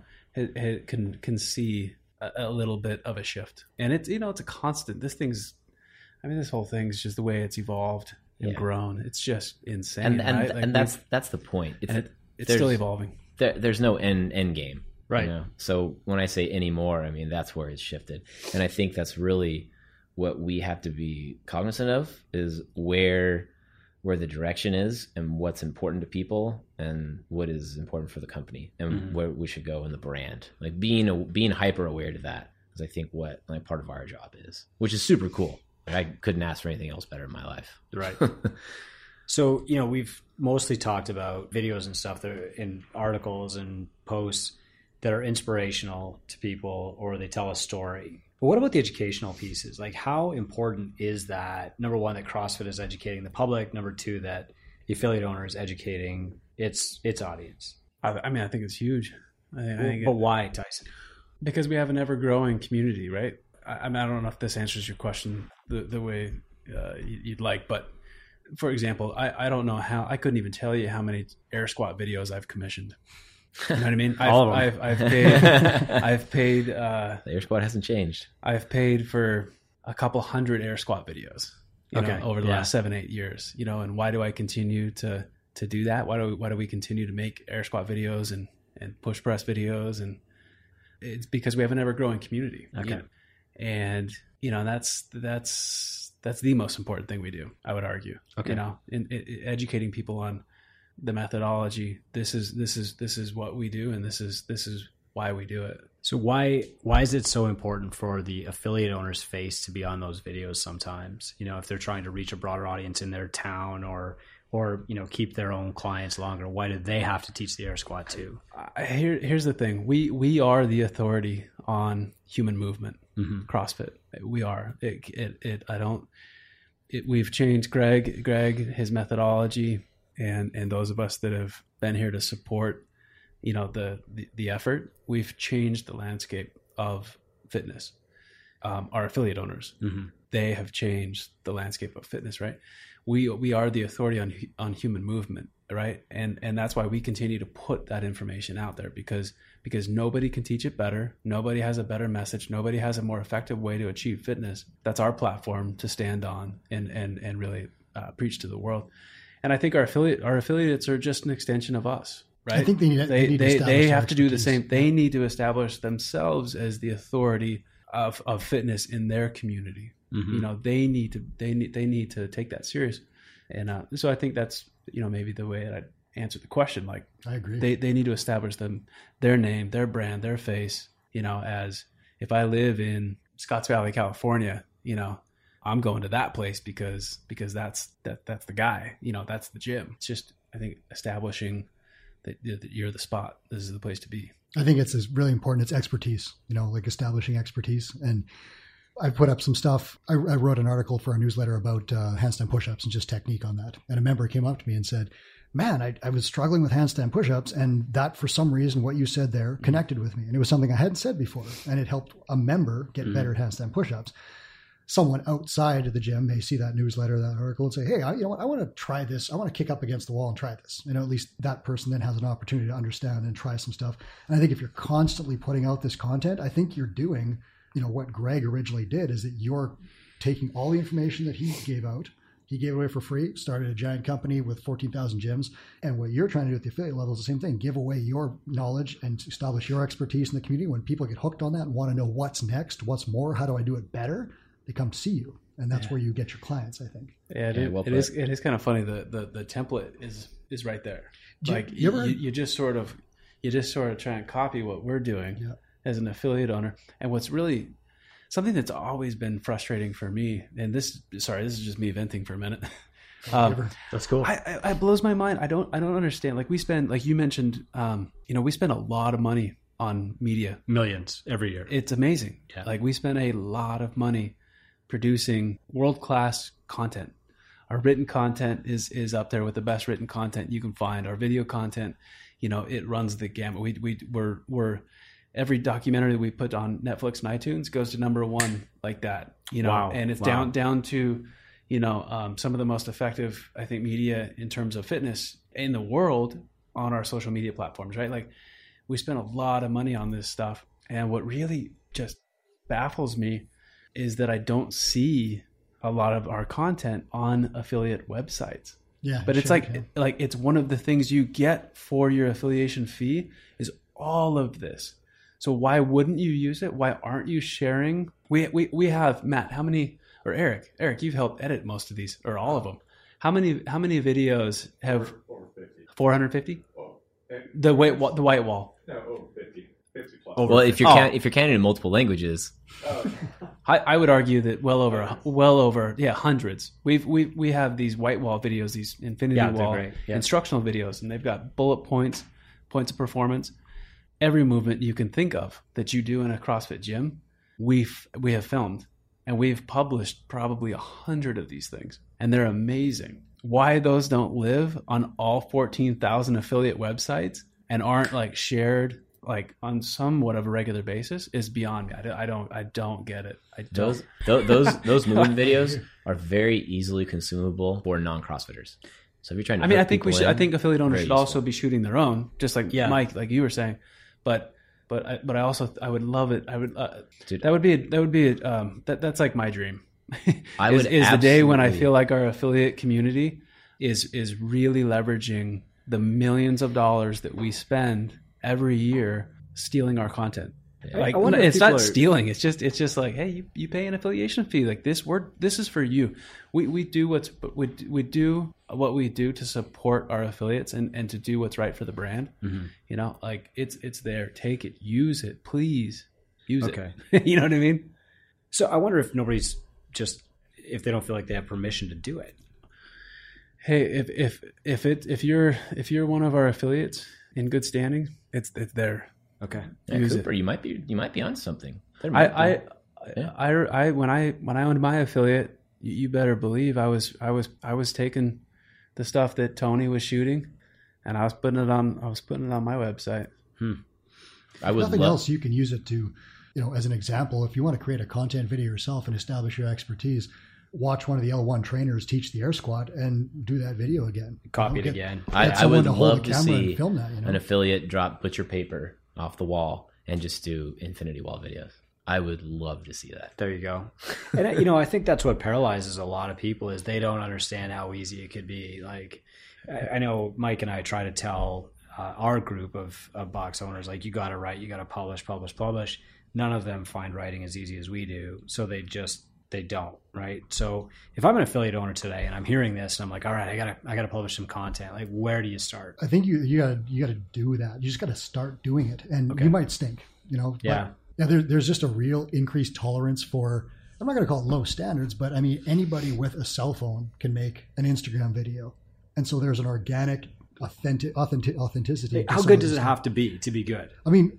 can see a little bit of a shift. And it's it's a constant. This whole thing's just the way it's evolved and grown. It's just insane. And that's the point. It's still evolving. There's no end game. Right. So when I say anymore, that's where it's shifted. And I think that's really what we have to be cognizant of, is where the direction is and what's important to people and what is important for the company and where we should go in the brand. Like being hyper aware to that is, I think, what part of our job is, which is super cool. I couldn't ask for anything else better in my life. Right. So, we've mostly talked about videos and stuff that are in articles and posts that are inspirational to people, or they tell a story. But what about the educational pieces? Like, how important is that? Number one, that CrossFit is educating the public. Number two, that the affiliate owner is educating its audience. I think it's huge. But why, Tyson? Because we have an ever-growing community, right? I don't know if this answers your question the way you'd like, but for example, I don't know how, I couldn't even tell you how many air squat videos I've commissioned. You know what I mean? All of them. I've paid. The air squat hasn't changed. I've paid for a couple hundred air squat videos. Over the last 7-8 years. And why do I continue to do that? Why do we continue to make air squat videos and push press videos? And it's because we have an ever growing community. Okay. And that's the most important thing we do, I would argue. Okay. In educating people on the methodology. This is what we do, and this is why we do it. So why is it so important for the affiliate owner's face to be on those videos sometimes? If they're trying to reach a broader audience in their town or keep their own clients longer, why do they have to teach the air squat too? Here's the thing. We are the authority on human movement. CrossFit. We are. We've changed Greg, his methodology, and those of us that have been here to support, the effort. We've changed the landscape of fitness. our affiliate owners. They have changed the landscape of fitness, right? We are the authority on human movement, right? And that's why we continue to put that information out there, because nobody can teach it better. Nobody has a better message. Nobody has a more effective way to achieve fitness. That's our platform to stand on and really preach to the world. And I think our affiliates are just an extension of us, right? I think they have to do the same. They need to establish themselves as the authority of fitness in their community. They need to take that serious. And so I think that's, maybe the way that I'd answer the question. Like, I agree. They need to establish their name, their brand, their face, as if I live in Scotts Valley, California, I'm going to that place because that's the guy, that's the gym. It's just, I think, establishing that you're the spot. This is the place to be. I think it's really important. It's expertise, like establishing expertise. And I put up some stuff. I wrote an article for our newsletter about handstand push-ups and just technique on that. And a member came up to me and said, man, I was struggling with handstand push-ups, and that, for some reason, what you said there connected with me. And it was something I hadn't said before. And it helped a member get better at handstand push-ups. Someone outside of the gym may see that newsletter, that article, and say, hey, I want to try this. I want to kick up against the wall and try this. At least that person then has an opportunity to understand and try some stuff. And I think if you're constantly putting out this content, I think you're doing, what Greg originally did, is that you're taking all the information that he gave out. He gave away for free, started a giant company with 14,000 gyms. And what you're trying to do at the affiliate level is the same thing. Give away your knowledge and establish your expertise in the community. When people get hooked on that and want to know what's next, what's more, how do I do it better, they come see you. And that's where you get your clients, I think. Yeah, it is kind of funny. The template is right there. You just sort of try and copy what we're doing as an affiliate owner. And what's really something that's always been frustrating for me, and this is just me venting for a minute. That's cool. I blows my mind. I don't understand. Like, we spend, like you mentioned, we spend a lot of money on media. Millions every year. It's amazing. Yeah. Like, we spend a lot of money producing world-class content. Our written content is up there with the best written content you can find. Our video content, it runs the gamut. We're every documentary that we put on Netflix and iTunes goes to number one like that, Wow. And it's down to, some of the most effective, I think, media in terms of fitness in the world on our social media platforms, right? Like, we spend a lot of money on this stuff. And what really just baffles me is that I don't see a lot of our content on affiliate websites. Yeah. But it's like it's one of the things you get for your affiliation fee is all of this. So why wouldn't you use it? Why aren't you sharing? We have, Matt, how many, or Eric, you've helped edit most of these, or all of them. How many videos have 450? The white wall. No, over 50. 50 plus. Well, if you're counting in multiple languages, I would argue that well over hundreds. We have these white wall videos, these infinity wall instructional videos, and they've got bullet points of performance. Every movement you can think of that you do in a CrossFit gym, we have filmed, and we've published probably 100 of these things, and they're amazing. Why those don't live on all 14,000 affiliate websites and aren't like shared like on somewhat of a regular basis is beyond me. I don't get it. Those movement videos are very easily consumable for non-CrossFitters. So if you're trying to, I think affiliate owners should also be shooting their own, just like Mike, like you were saying. But I would love it. I would. That's like my dream. is the day when I feel like our affiliate community is really leveraging the millions of dollars that we spend every year stealing our content. Like, it's not stealing. It's just like, hey, you pay an affiliation fee. Like, this is for you. We do we do what we do to support our affiliates and to do what's right for the brand. Mm-hmm. Like, it's there. Take it, use it, please use it. You know what I mean? So I wonder if nobody's if they don't feel like they have permission to do it. Hey, if you're one of our affiliates in good standing, it's there. Okay. Yeah, Cooper, you might be on something. When I owned my affiliate, you better believe I was taking the stuff that Tony was shooting, and I was putting it on my website. If nothing else, you can use it to as an example, if you want to create a content video yourself and establish your expertise, watch one of the L1 trainers teach the air squat and do that video again. Copy it again. I would love to see an affiliate drop butcher paper off the wall and just do infinity wall videos. I would love to see that. There you go. And I think that's what paralyzes a lot of people is they don't understand how easy it could be. Like, I know Mike and I try to tell our group of box owners, like, you got to write, you got to publish. None of them find writing as easy as we do. So they don't, right? So if I'm an affiliate owner today and I'm hearing this and I'm like, all right, I gotta publish some content. Like, where do you start? I think you gotta do that. You just gotta start doing it, and you might stink, Yeah. There's just a real increased tolerance for. I'm not gonna call it low standards, but I mean anybody with a cell phone can make an Instagram video, and so there's an organic, authenticity. How good does it have to be good? I mean,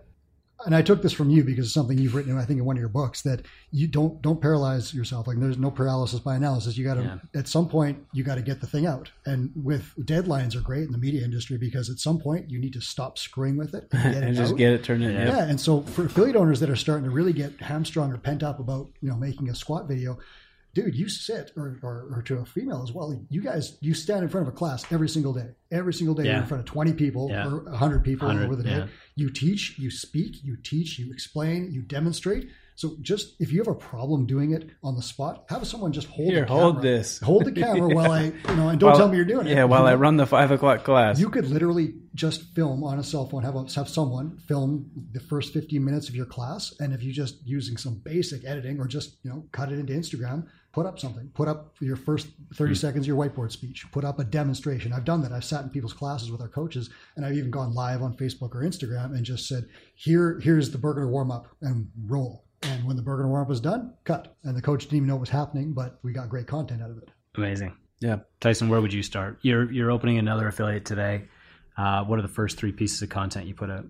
I took this from you because it's something you've written, I think, in one of your books, that you don't paralyze yourself. Like, there's no paralysis by analysis. You got to, at some point, you got to get the thing out. And with deadlines are great in the media industry because at some point you need to stop screwing with it and get and it just out. get it turned in. Yeah. And so for affiliate owners that are starting to really get hamstrung or pent up about, making a squat video, dude, you sit, or to a female as well, you stand in front of a class every single day. Every single day you're in front of 20 people or 100 people over the day. Yeah. You teach, you speak, you teach, you explain, you demonstrate. So just, if you have a problem doing it on the spot, have someone just hold the camera. Hold this. Hold the camera while and don't tell me you're doing it. Yeah, while I run the 5 o'clock class. You could literally just film on a cell phone, have someone film the first 15 minutes of your class. And if you're just using some basic editing or just, cut it into Instagram, put up something. Put up your first 30 seconds of your whiteboard speech. Put up a demonstration. I've done that. I've sat in people's classes with our coaches, and I've even gone live on Facebook or Instagram and just said, here's the Burgener warm-up, and roll. And when the Burgener warm-up was done, cut. And the coach didn't even know what was happening, but we got great content out of it. Amazing. Yeah. Tyson, where would you start? You're opening another affiliate today. What are the first 3 pieces of content you put out?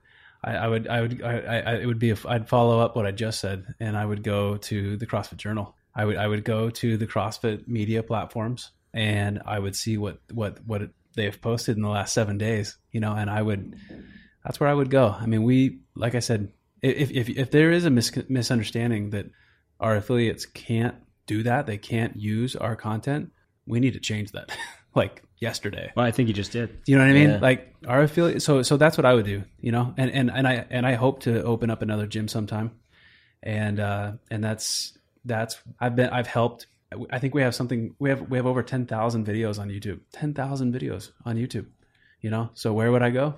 I'd follow up what I just said, and I would go to the CrossFit Journal. I would go to the CrossFit media platforms, and I would see what they've posted in the last 7 days, and that's where I would go. I mean, like I said, if there is a misunderstanding that our affiliates can't do that, they can't use our content, we need to change that. Like yesterday. Well, I think you just did. You know what I mean? Yeah. Like our affiliate. So that's what I would do, and I hope to open up another gym sometime. And that's I've helped. I think we have over 10,000 videos on YouTube. 10,000 videos on YouTube. So where would I go?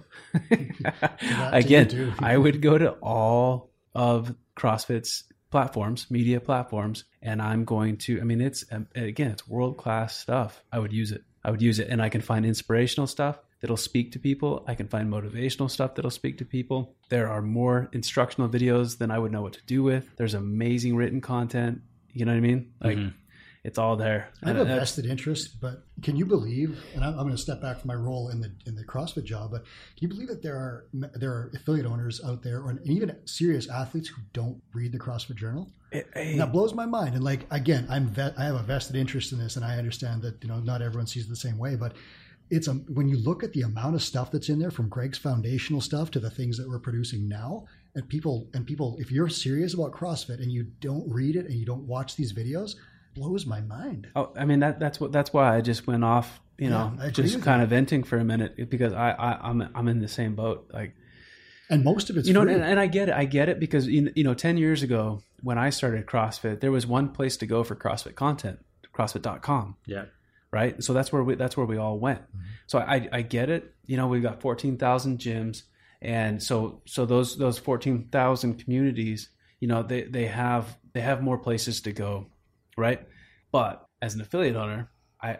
Again, I would go to all of CrossFit's platforms, media platforms, and I'm going to, it's world-class stuff. I would use it. And I can find inspirational stuff that'll speak to people. I can find motivational stuff that'll speak to people. There are more instructional videos than I would know what to do with. There's amazing written content. You know what I mean? Like, it's all there. I have a vested interest, but can you believe, and I'm going to step back from my role in the CrossFit job, but can you believe that there are affiliate owners out there, and even serious athletes who don't read the CrossFit Journal? And that blows my mind. And like, again, I have a vested interest in this, and I understand that, not everyone sees it the same way, but it's when you look at the amount of stuff that's in there, from Greg's foundational stuff to the things that we're producing now, and people, if you're serious about CrossFit and you don't read it and you don't watch these videos, blows my mind. Oh, that's why I just went off, just kind of venting for a minute, because I'm in the same boat. Like, and most of it's free. And I get it because 10 years ago when I started CrossFit, there was one place to go for CrossFit content, CrossFit.com. Yeah. Right. So that's where we all went. Mm-hmm. So I get it. We've got 14,000 gyms, and so those 14,000 communities, they have more places to go. Right. But as an affiliate owner,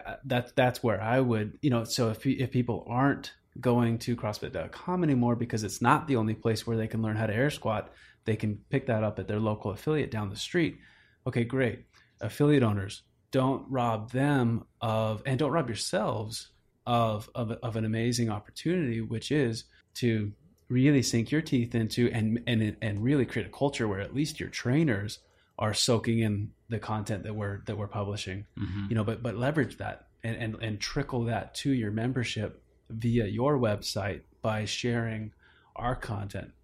that's where I would, so if people aren't going to CrossFit.com anymore because it's not the only place where they can learn how to air squat, they can pick that up at their local affiliate down the street. Okay, great. Affiliate owners, don't rob them and don't rob yourselves of an amazing opportunity, which is to really sink your teeth into and really create a culture where at least your trainers are soaking in the content that we're publishing, but leverage that and trickle that to your membership via your website by sharing our content.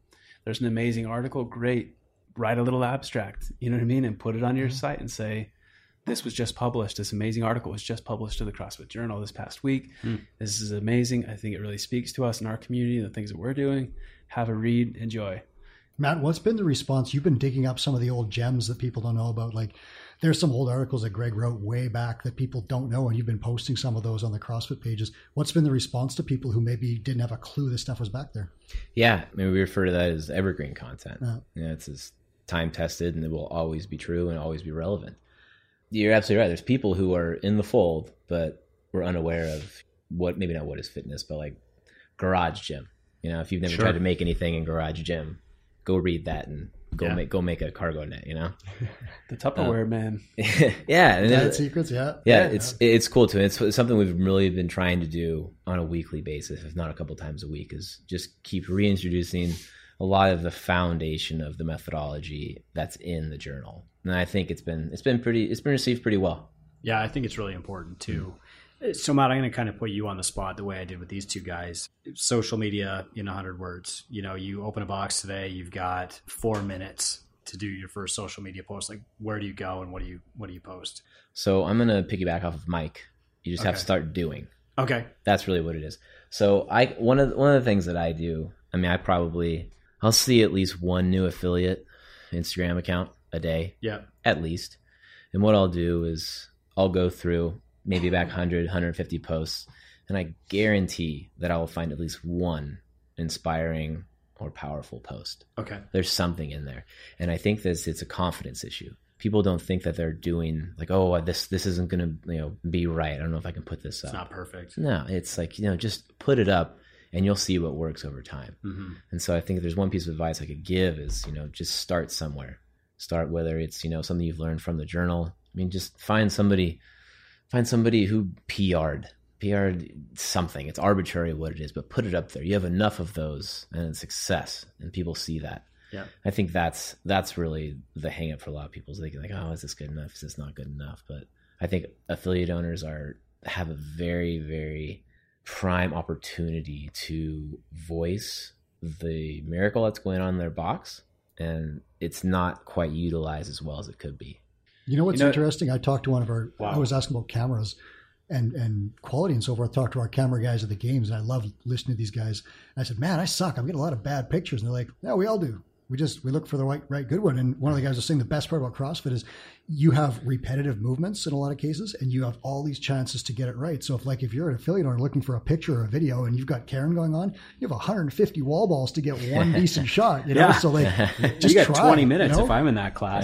there's an amazing article, great. Write a little abstract, you know what I mean? And put it on your site and say, this was just published. This amazing article was just published to the CrossFit Journal this past week. This is amazing. I think it really speaks to us in our community, the things that we're doing. Have a read, enjoy. Matt, what's been the response? You've been digging up some of the old gems that people don't know about. Like, there's some old articles that Greg wrote way back that people don't know, and you've been posting some of those on the CrossFit pages. What's been the response to people who maybe didn't have a clue this stuff was back there? Yeah, I mean, we refer to that as evergreen content. Yeah. You know, it's time tested, and it will always be true and always be relevant. You're absolutely right. There's people who are in the fold, but we're unaware of what, maybe not what is fitness, but like garage gym. You know, if you've never tried to make anything in garage gym, go read that and go make a cargo net, you know? The Tupperware man. Yeah. And Dad secrets, yeah. It's cool too. It's something we've really been trying to do on a weekly basis, if not a couple times a week, is just keep reintroducing a lot of the foundation of the methodology that's in the journal. And I think it's been received pretty well. Yeah, I think it's really important too. So Matt, I'm going to kind of put you on the spot the way I did with these two guys. Social media in 100 words. You know, you open a box today, you've got 4 minutes to do your first social media post. Like, where do you go and what do you post? So I'm going to piggyback off of Mike. You just have to start doing. Okay. That's really what it is. So one of the things that I do, I mean, I'll see at least one new affiliate Instagram account a day. Yeah. At least. And what I'll do is I'll go through maybe back 100, 150 posts, and I guarantee that I will find at least one inspiring or powerful post. Okay. There's something in there. And I think it's a confidence issue. People don't think that they're doing like, oh, this isn't going to, be right. I don't know if I can put this up. It's not perfect. No, it's like, just put it up and you'll see what works over time. Mm-hmm. And so I think if there's one piece of advice I could give is, just start somewhere. Start whether it's, something you've learned from the journal. I mean, just find somebody who PR'd something. It's arbitrary what it is, but put it up there. You have enough of those and it's success and people see that. Yeah. I think that's really the hang up for a lot of people. Is they think like, oh, is this good enough? Is this not good enough? But I think affiliate owners have a very, very prime opportunity to voice the miracle that's going on in their box. And it's not quite utilized as well as it could be. You know what's interesting? I talked to one of our, I was asking about cameras and quality and so forth. I talked to our camera guys at the games, and I love listening to these guys. And I said, man, I suck. I'm getting a lot of bad pictures. And they're like, yeah, we all do. We look for the right good one. And one of the guys was saying the best part about CrossFit is you have repetitive movements in a lot of cases, and you have all these chances to get it right. So if you're an affiliate owner looking for a picture or a video and you've got Karen going on, you have 150 wall balls to get one decent shot, Yeah. So just you got try, 20 minutes if I'm in that class.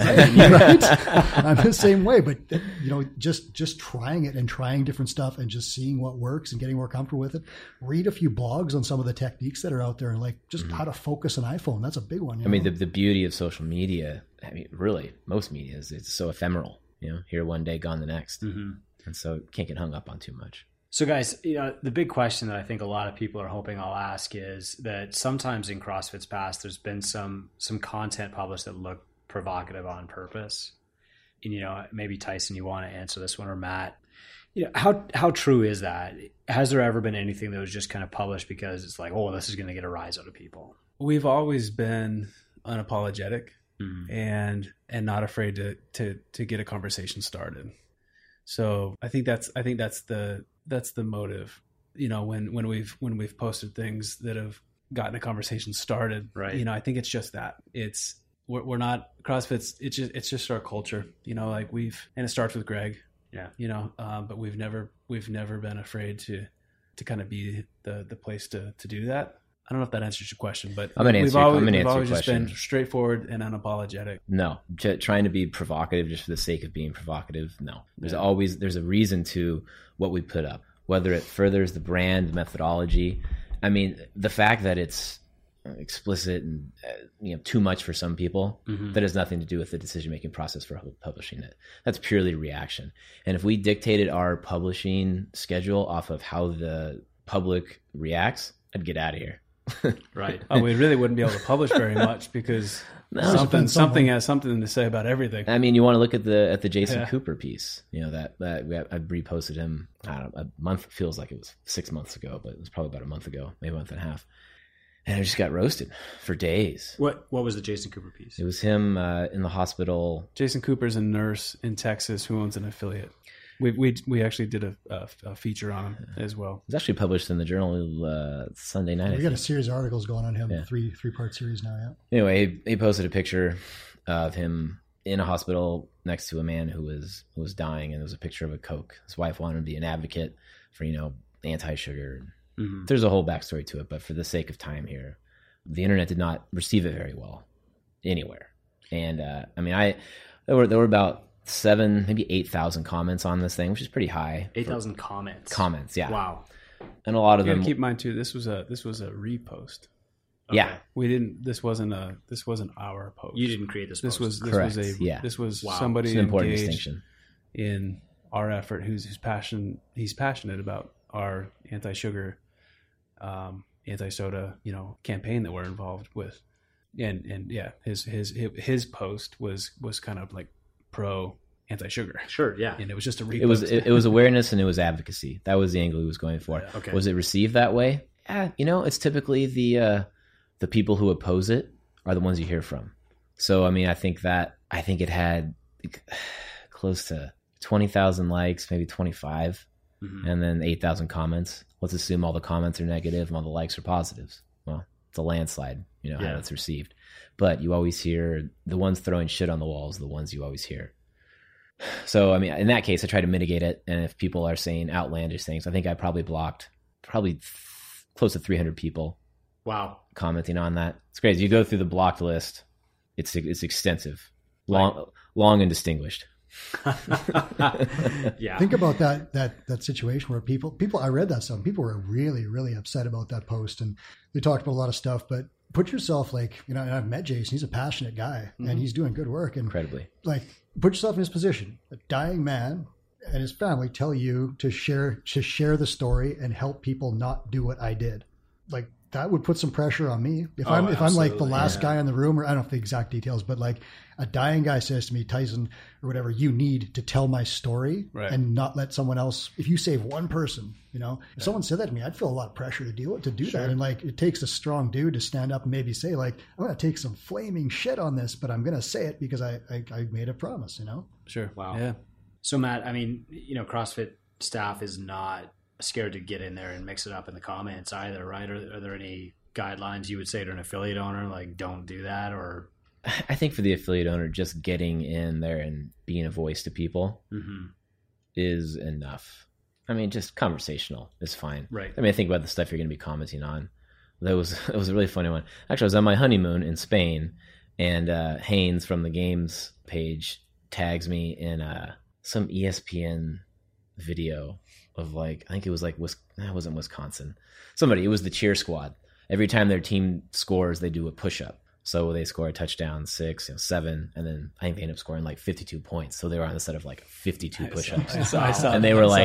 Right? I'm the same way, but just trying it and trying different stuff and just seeing what works and getting more comfortable with it. Read a few blogs on some of the techniques that are out there and how to focus an iPhone. That's a big one. I mean, the beauty of social media, I mean, really, most media is it's so ephemeral, here one day, gone the next. Mm-hmm. And so can't get hung up on too much. So guys, the big question that I think a lot of people are hoping I'll ask is that sometimes in CrossFit's past, there's been some content published that look provocative on purpose. And, maybe Tyson, you want to answer this one, or Matt, how true is that? Has there ever been anything that was just kind of published because it's like, oh, this is going to get a rise out of people? We've always been unapologetic and not afraid to get a conversation started. So I think that's the motive. When we've posted things that have gotten a conversation started, right? I think it's just that we're not CrossFit's. It's just our culture. And it starts with Greg. Yeah. But we've never been afraid to kind of be the place to do that. I don't know if that answers your question, but we've always just been straightforward and unapologetic. No, trying to be provocative just for the sake of being provocative. No, there's a reason to what we put up, whether it furthers the brand, methodology. I mean, the fact that it's explicit and too much for some people, that has nothing to do with the decision-making process for publishing it. That's purely reaction. And if we dictated our publishing schedule off of how the public reacts, I'd get out of here. Right. Oh, we really wouldn't be able to publish very much because something has something to say about everything. I mean, you want to look at the Jason Cooper piece. That I reposted him. I don't know, a month, feels like it was 6 months ago, but it was probably about a month ago, maybe a month and a half. And I just got roasted for days. What was the Jason Cooper piece? It was him in the hospital. Jason Cooper's a nurse in Texas who owns an affiliate. We actually did a feature on him as well. It was actually published in the Journal Sunday night. We got a series of articles going on him, Yeah. three-part series now, yeah. Anyway, he posted a picture of him in a hospital next to a man who was dying, and there was a picture of a Coke. His wife wanted him to be an advocate for, anti-sugar. Mm-hmm. There's a whole backstory to it, but for the sake of time here, the internet did not receive it very well anywhere. And there were about 7,000, maybe 8,000 comments on this thing, which is pretty high. 8,000 comments. Comments, yeah. Wow. And a lot of You them. gotta keep in mind too. This was a repost. Yeah. We didn't. This wasn't our post. You didn't create this post. Correct, This was Wow. somebody It's an important engaged distinction. in our effort who's passionate about our anti-sugar, anti-soda, campaign that we're involved with. And yeah, his post was kind of like pro anti-sugar. Sure, yeah. And it was just a repost. It was awareness and it was advocacy. That was the angle he was going for. Yeah, okay. Was it received that way? Yeah, it's typically the people who oppose it are the ones you hear from. So I think it had close to 20,000 likes, maybe 25, and then 8,000 comments. Let's assume all the comments are negative and all the likes are positives. Well, it's a landslide, how it's received. But you always hear the ones throwing shit on the walls, the ones you always hear. So, in that case, I try to mitigate it. And if people are saying outlandish things, I think I probably blocked close to 300 people. Wow. Commenting on that. It's crazy. You go through the blocked list. It's extensive, long and distinguished. Yeah. Think about that situation where people, I read that stuff. People were really, really upset about that post, and they talked about a lot of stuff. But put yourself and I've met Jason. He's a passionate guy, and he's doing good work. And Incredibly. Put yourself in his position. A dying man and his family tell you to share the story and help people not do what I did. That would put some pressure on me. If I'm like the last guy in the room, or I don't know the exact details, but like a dying guy says to me, Tyson or whatever, you need to tell my story and not let someone else. If you save one person, if someone said that to me, I'd feel a lot of pressure to do that. And it takes a strong dude to stand up and maybe say I'm going to take some flaming shit on this, but I'm going to say it because I made a promise, Sure. Wow. Yeah. So Matt, CrossFit staff is not scared to get in there and mix it up in the comments either, right? Are there any guidelines you would say to an affiliate owner, like don't do that? Or I think for the affiliate owner, just getting in there and being a voice to people is enough. Just conversational is fine. Right. I think about the stuff you're going to be commenting on. It was a really funny one. Actually, I was on my honeymoon in Spain, and Haynes from the games page tags me in some ESPN video of I think it was it wasn't Wisconsin. It was the cheer squad. Every time their team scores, they do a push-up. So they score a touchdown, 6, 7, and then I think they end up scoring 52 points. So they were on a set of 52 push-ups. I saw And they were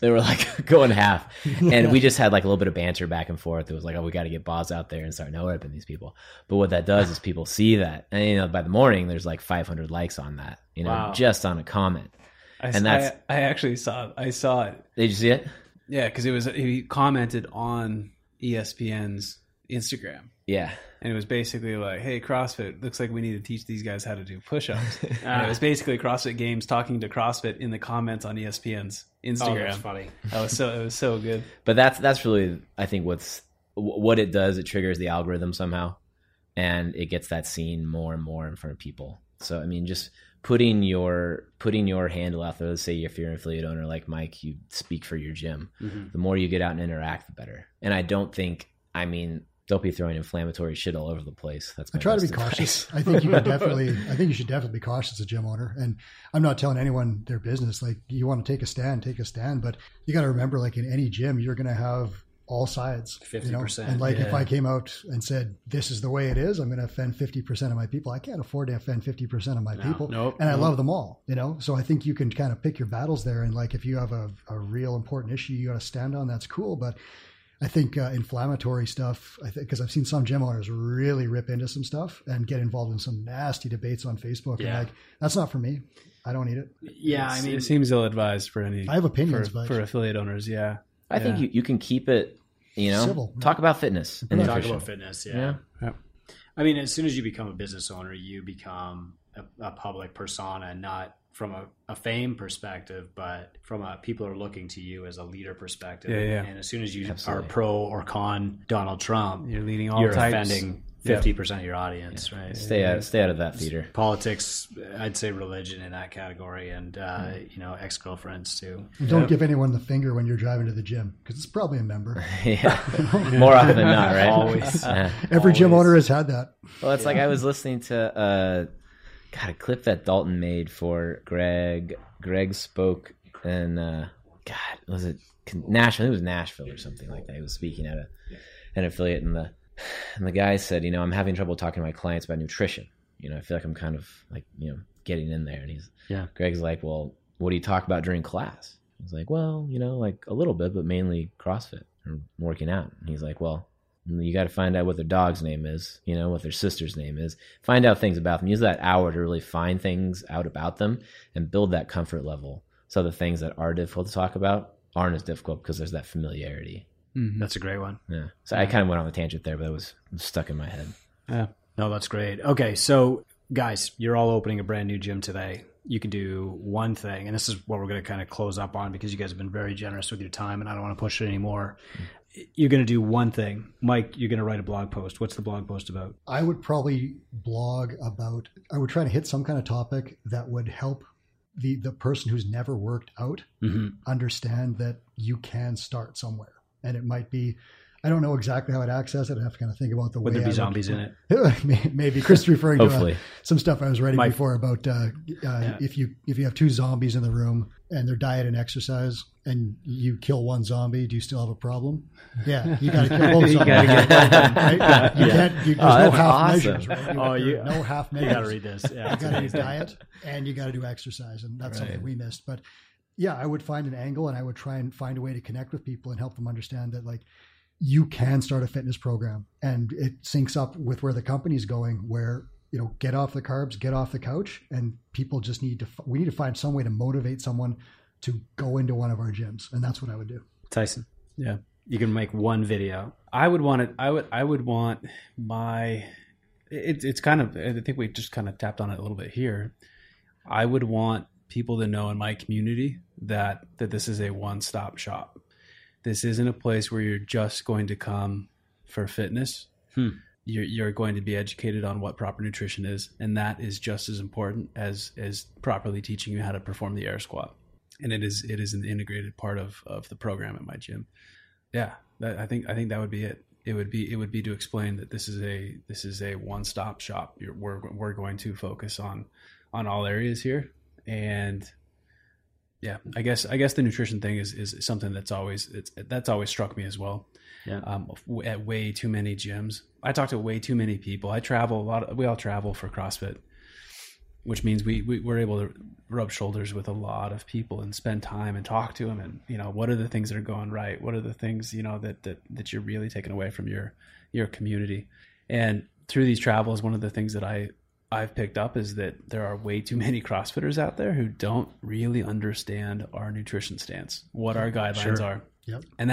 going half. And we just had a little bit of banter back and forth. It was we got to get Boz out there and start no-ripping these people. But what that does is people see that. And, by the morning, there's 500 likes on that, Wow. just on a comment. I actually saw it. Did you see it? Yeah, because he commented on ESPN's Instagram. Yeah. And it was basically hey, CrossFit, looks like we need to teach these guys how to do push-ups. And it was basically CrossFit Games talking to CrossFit in the comments on ESPN's Instagram. Oh, that's funny. It was so good. But that's really, I think, what it does. It triggers the algorithm somehow, and it gets that seen more and more in front of people. So just putting your handle out there. Let's say if you're an affiliate owner like Mike, you speak for your gym. The more you get out and interact, the better. And I don't think, don't be throwing inflammatory shit all over the place. That's my I try to be best advice. cautious. I think you should definitely be cautious as a gym owner. And I'm not telling anyone their business. You want to take a stand. But you got to remember, in any gym, you're going to have all sides. 50%. And if I came out and said, this is the way it is, I'm going to offend 50% of my people. I can't afford to offend 50% of my people. I love them all, So I think you can kind of pick your battles there. And if you have a real important issue you got to stand on, that's cool. But I think inflammatory stuff, because I've seen some gym owners really rip into some stuff and get involved in some nasty debates on Facebook. Yeah. And that's not for me. I don't need it. Yeah. It seems ill-advised for any, I have opinions, for affiliate owners. Yeah. I think you can keep it You know, Civil. talk about fitness and Talk nutrition. about fitness. Yeah. I mean, as soon as you become a business owner, you become a public persona, not from a fame perspective, but from a people are looking to you as a leader perspective. Yeah. And as soon as you Absolutely. are pro or con Donald Trump, You're leading all you're types. offending 50% of your audience, right? Stay out of that theater. Politics, I'd say religion in that category, and ex-girlfriends too. And don't give anyone the finger when you're driving to the gym, because it's probably a member. Yeah, more often than not, right? Always. Every gym owner has had that. Well, it's like I was listening to a clip that Dalton made for Greg. Greg spoke in was it Nashville? It was Nashville or something like that. He was speaking at an affiliate, and the guy said, I'm having trouble talking to my clients about nutrition. I feel like I'm kind of like getting in there, and Greg's like, well, what do you talk about during class? He's like, well, like a little bit, but mainly CrossFit or working out. And he's like, well, you got to find out what their dog's name is, what their sister's name is, find out things about them, use that hour to really find things out about them and build that comfort level. So the things that are difficult to talk about aren't as difficult because there's that familiarity. Mm-hmm. That's a great one. Yeah. So I kind of went on a tangent there, but it was stuck in my head. Yeah. No, that's great. Okay, so guys, you're all opening a brand new gym today. You can do one thing, and this is what we're going to kind of close up on because you guys have been very generous with your time, and I don't want to push it anymore. You're going to do one thing. Mike, you're going to write a blog post. What's the blog post about? I would probably I would try to hit some kind of topic that would help the person who's never worked out understand that you can start somewhere. And it might be, I don't know exactly how I'd access it. I have to kind of think about the Would way there be I zombies in it? Maybe Chris referring Hopefully. to some stuff I was writing before about if you have two zombies in the room and their diet and exercise and you kill one zombie, do you still have a problem? Yeah, you got to kill both zombies. Right? You can't. There's no half awesome. measures. Right? No half measures. You got to read this. Yeah, You got to do diet and you got to do exercise, and that's something we missed. But yeah, I would find an angle and I would try and find a way to connect with people and help them understand that like you can start a fitness program, and it syncs up with where the company's going, where get off the carbs, get off the couch, and people just we need to find some way to motivate someone to go into one of our gyms, and that's what I would do. Tyson. Yeah. You can make one video. I would want it. I would want my. It's kind of. I think we just kind of tapped on it a little bit here. I would want people to know in my community that this is a one-stop shop. This isn't a place where you're just going to come for fitness. You're going to be educated on what proper nutrition is, and that is just as important as properly teaching you how to perform the air squat. And it is an integrated part of the program at my gym. Yeah, I think that would be it. It would be to explain that this is a one-stop shop. We're going to focus on all areas here, and yeah, I guess the nutrition thing is something that's always struck me as well. Yeah. At way too many gyms, I talk to way too many people. I travel a lot. We all travel for CrossFit, which means we're able to rub shoulders with a lot of people and spend time and talk to them. And what are the things that are going right? What are the things that you're really taking away from your community? And through these travels, one of the things that I've picked up is that there are way too many CrossFitters out there who don't really understand our nutrition stance, what our guidelines are. Yep. And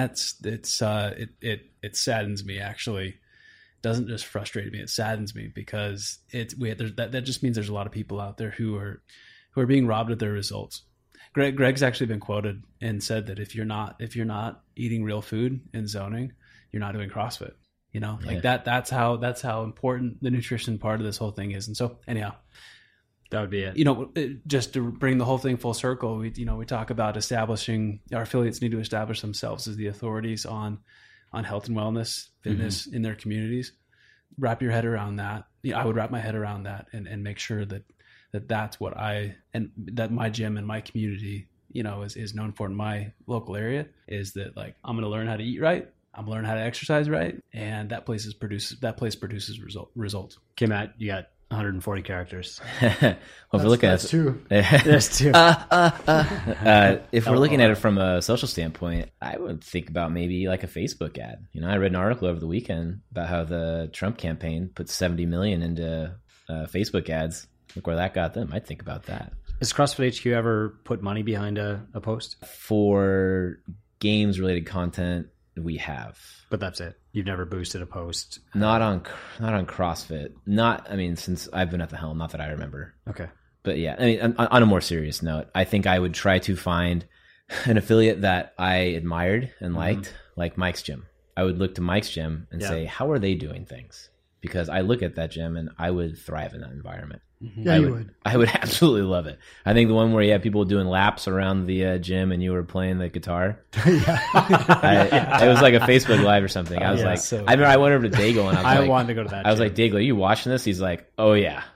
it saddens me, actually. It doesn't just frustrate me, it saddens me, because that just means there's a lot of people out there who are being robbed of their results. Greg's actually been quoted and said that if you're not eating real food in zoning, you're not doing CrossFit. Like that's how important the nutrition part of this whole thing is. And so anyhow, that would be it. Just to bring the whole thing full circle, we talk about establishing, our affiliates need to establish themselves as the authorities on health and wellness, fitness in their communities. Wrap your head around that. I would wrap my head around that and make sure that's what that my gym and my community, is known for in my local area, is that like, I'm going to learn how to eat right. I'm learning how to exercise right, and that place produces results. Okay, Matt, you got 140 characters. Well, if we're looking that's two. There's two. If we're looking at it from a social standpoint, I would think about maybe like a Facebook ad. I read an article over the weekend about how the Trump campaign put $70 million into Facebook ads. Look where that got them. I'd think about that. Has CrossFit HQ ever put money behind a post? For games related content, we have. But that's it. You've never boosted a post. Not on CrossFit. Since I've been at the helm, not that I remember. Okay. But yeah, I mean, on a more serious note, I think I would try to find an affiliate that I admired and liked, like Mike's Gym. I would look to Mike's Gym and say, how are they doing things? Because I look at that gym and I would thrive in that environment. Yeah, you would. I would absolutely love it. I think the one where you had people doing laps around the gym and you were playing the guitar. It was like a Facebook Live or something. I was I remember I went over to Daigle and I wanted to go to that. I was like, Daigle, are you watching this? He's like, oh yeah.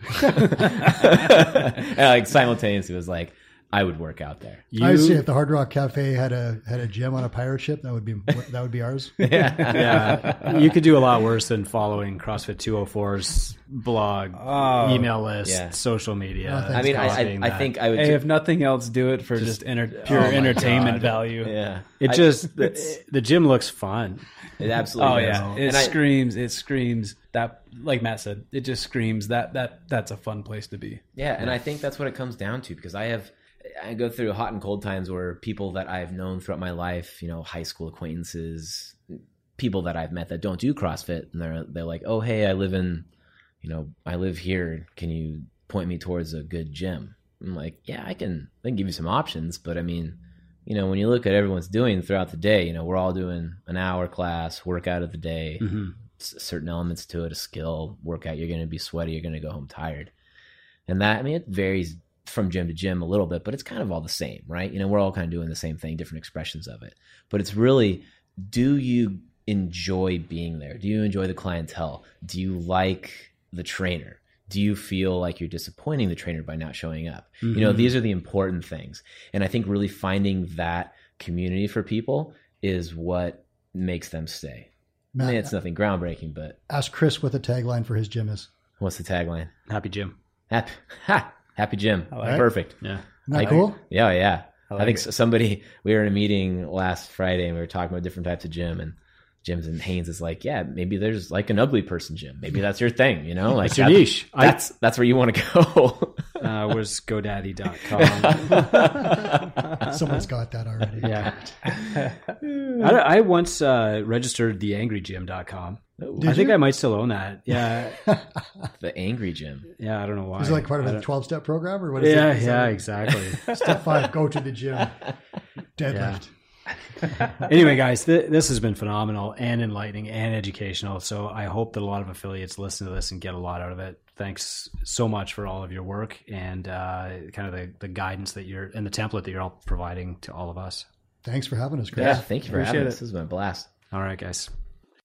And like simultaneously was like, I would work out there. I would say if the Hard Rock Cafe had a gym on a pirate ship, that would be ours. Yeah. You could do a lot worse than following CrossFit 204's blog, email list, social media. I mean, I think I would. Hey, if nothing else, do it for just pure entertainment value. Yeah. The gym looks fun. It absolutely does. Yeah. It screams that, like Matt said, it just screams that's a fun place to be. Yeah. And I think that's what it comes down to, because I go through hot and cold times where people that I've known throughout my life, high school acquaintances, people that I've met that don't do CrossFit, and they're like, oh, hey, I live here. Can you point me towards a good gym? I'm like, yeah, I can give you some options. But I mean, when you look at everyone's doing throughout the day, we're all doing an hour class, workout of the day, certain elements to it, a skill workout. You're going to be sweaty. You're going to go home tired. And that, I mean, it varies from gym to gym a little bit, but it's kind of all the same, right? We're all kind of doing the same thing, different expressions of it. But it's really, do you enjoy being there? Do you enjoy the clientele? Do you like the trainer? Do you feel like you're disappointing the trainer by not showing up? These are the important things. And I think really finding that community for people is what makes them stay. Matt, it's nothing groundbreaking, but... Ask Chris what the tagline for his gym is. What's the tagline? Happy Gym. Happy Gym. Like Perfect. Yeah. Isn't that cool? Yeah. I think we were in a meeting last Friday and we were talking about different types of gym, and gyms, and Haynes is like, yeah, maybe there's like an ugly person gym. Maybe that's your thing, like it's your niche. That's where you want to go. Was GoDaddy.com. Someone's got that already. Yeah. I once registered theangrygym.com. I think I might still own that. Yeah. The Angry Gym. Yeah, I don't know why. Is it like part of a 12-step program, or what is it? Yeah, exactly. Step 5, go to the gym. Deadlift. Anyway, guys, this has been phenomenal and enlightening and educational. So I hope that a lot of affiliates listen to this and get a lot out of it. Thanks so much for all of your work and kind of the guidance and the template that you're all providing to all of us. Thanks for having us, Chris. Yeah, thank you for having us. This has been a blast. All right, guys.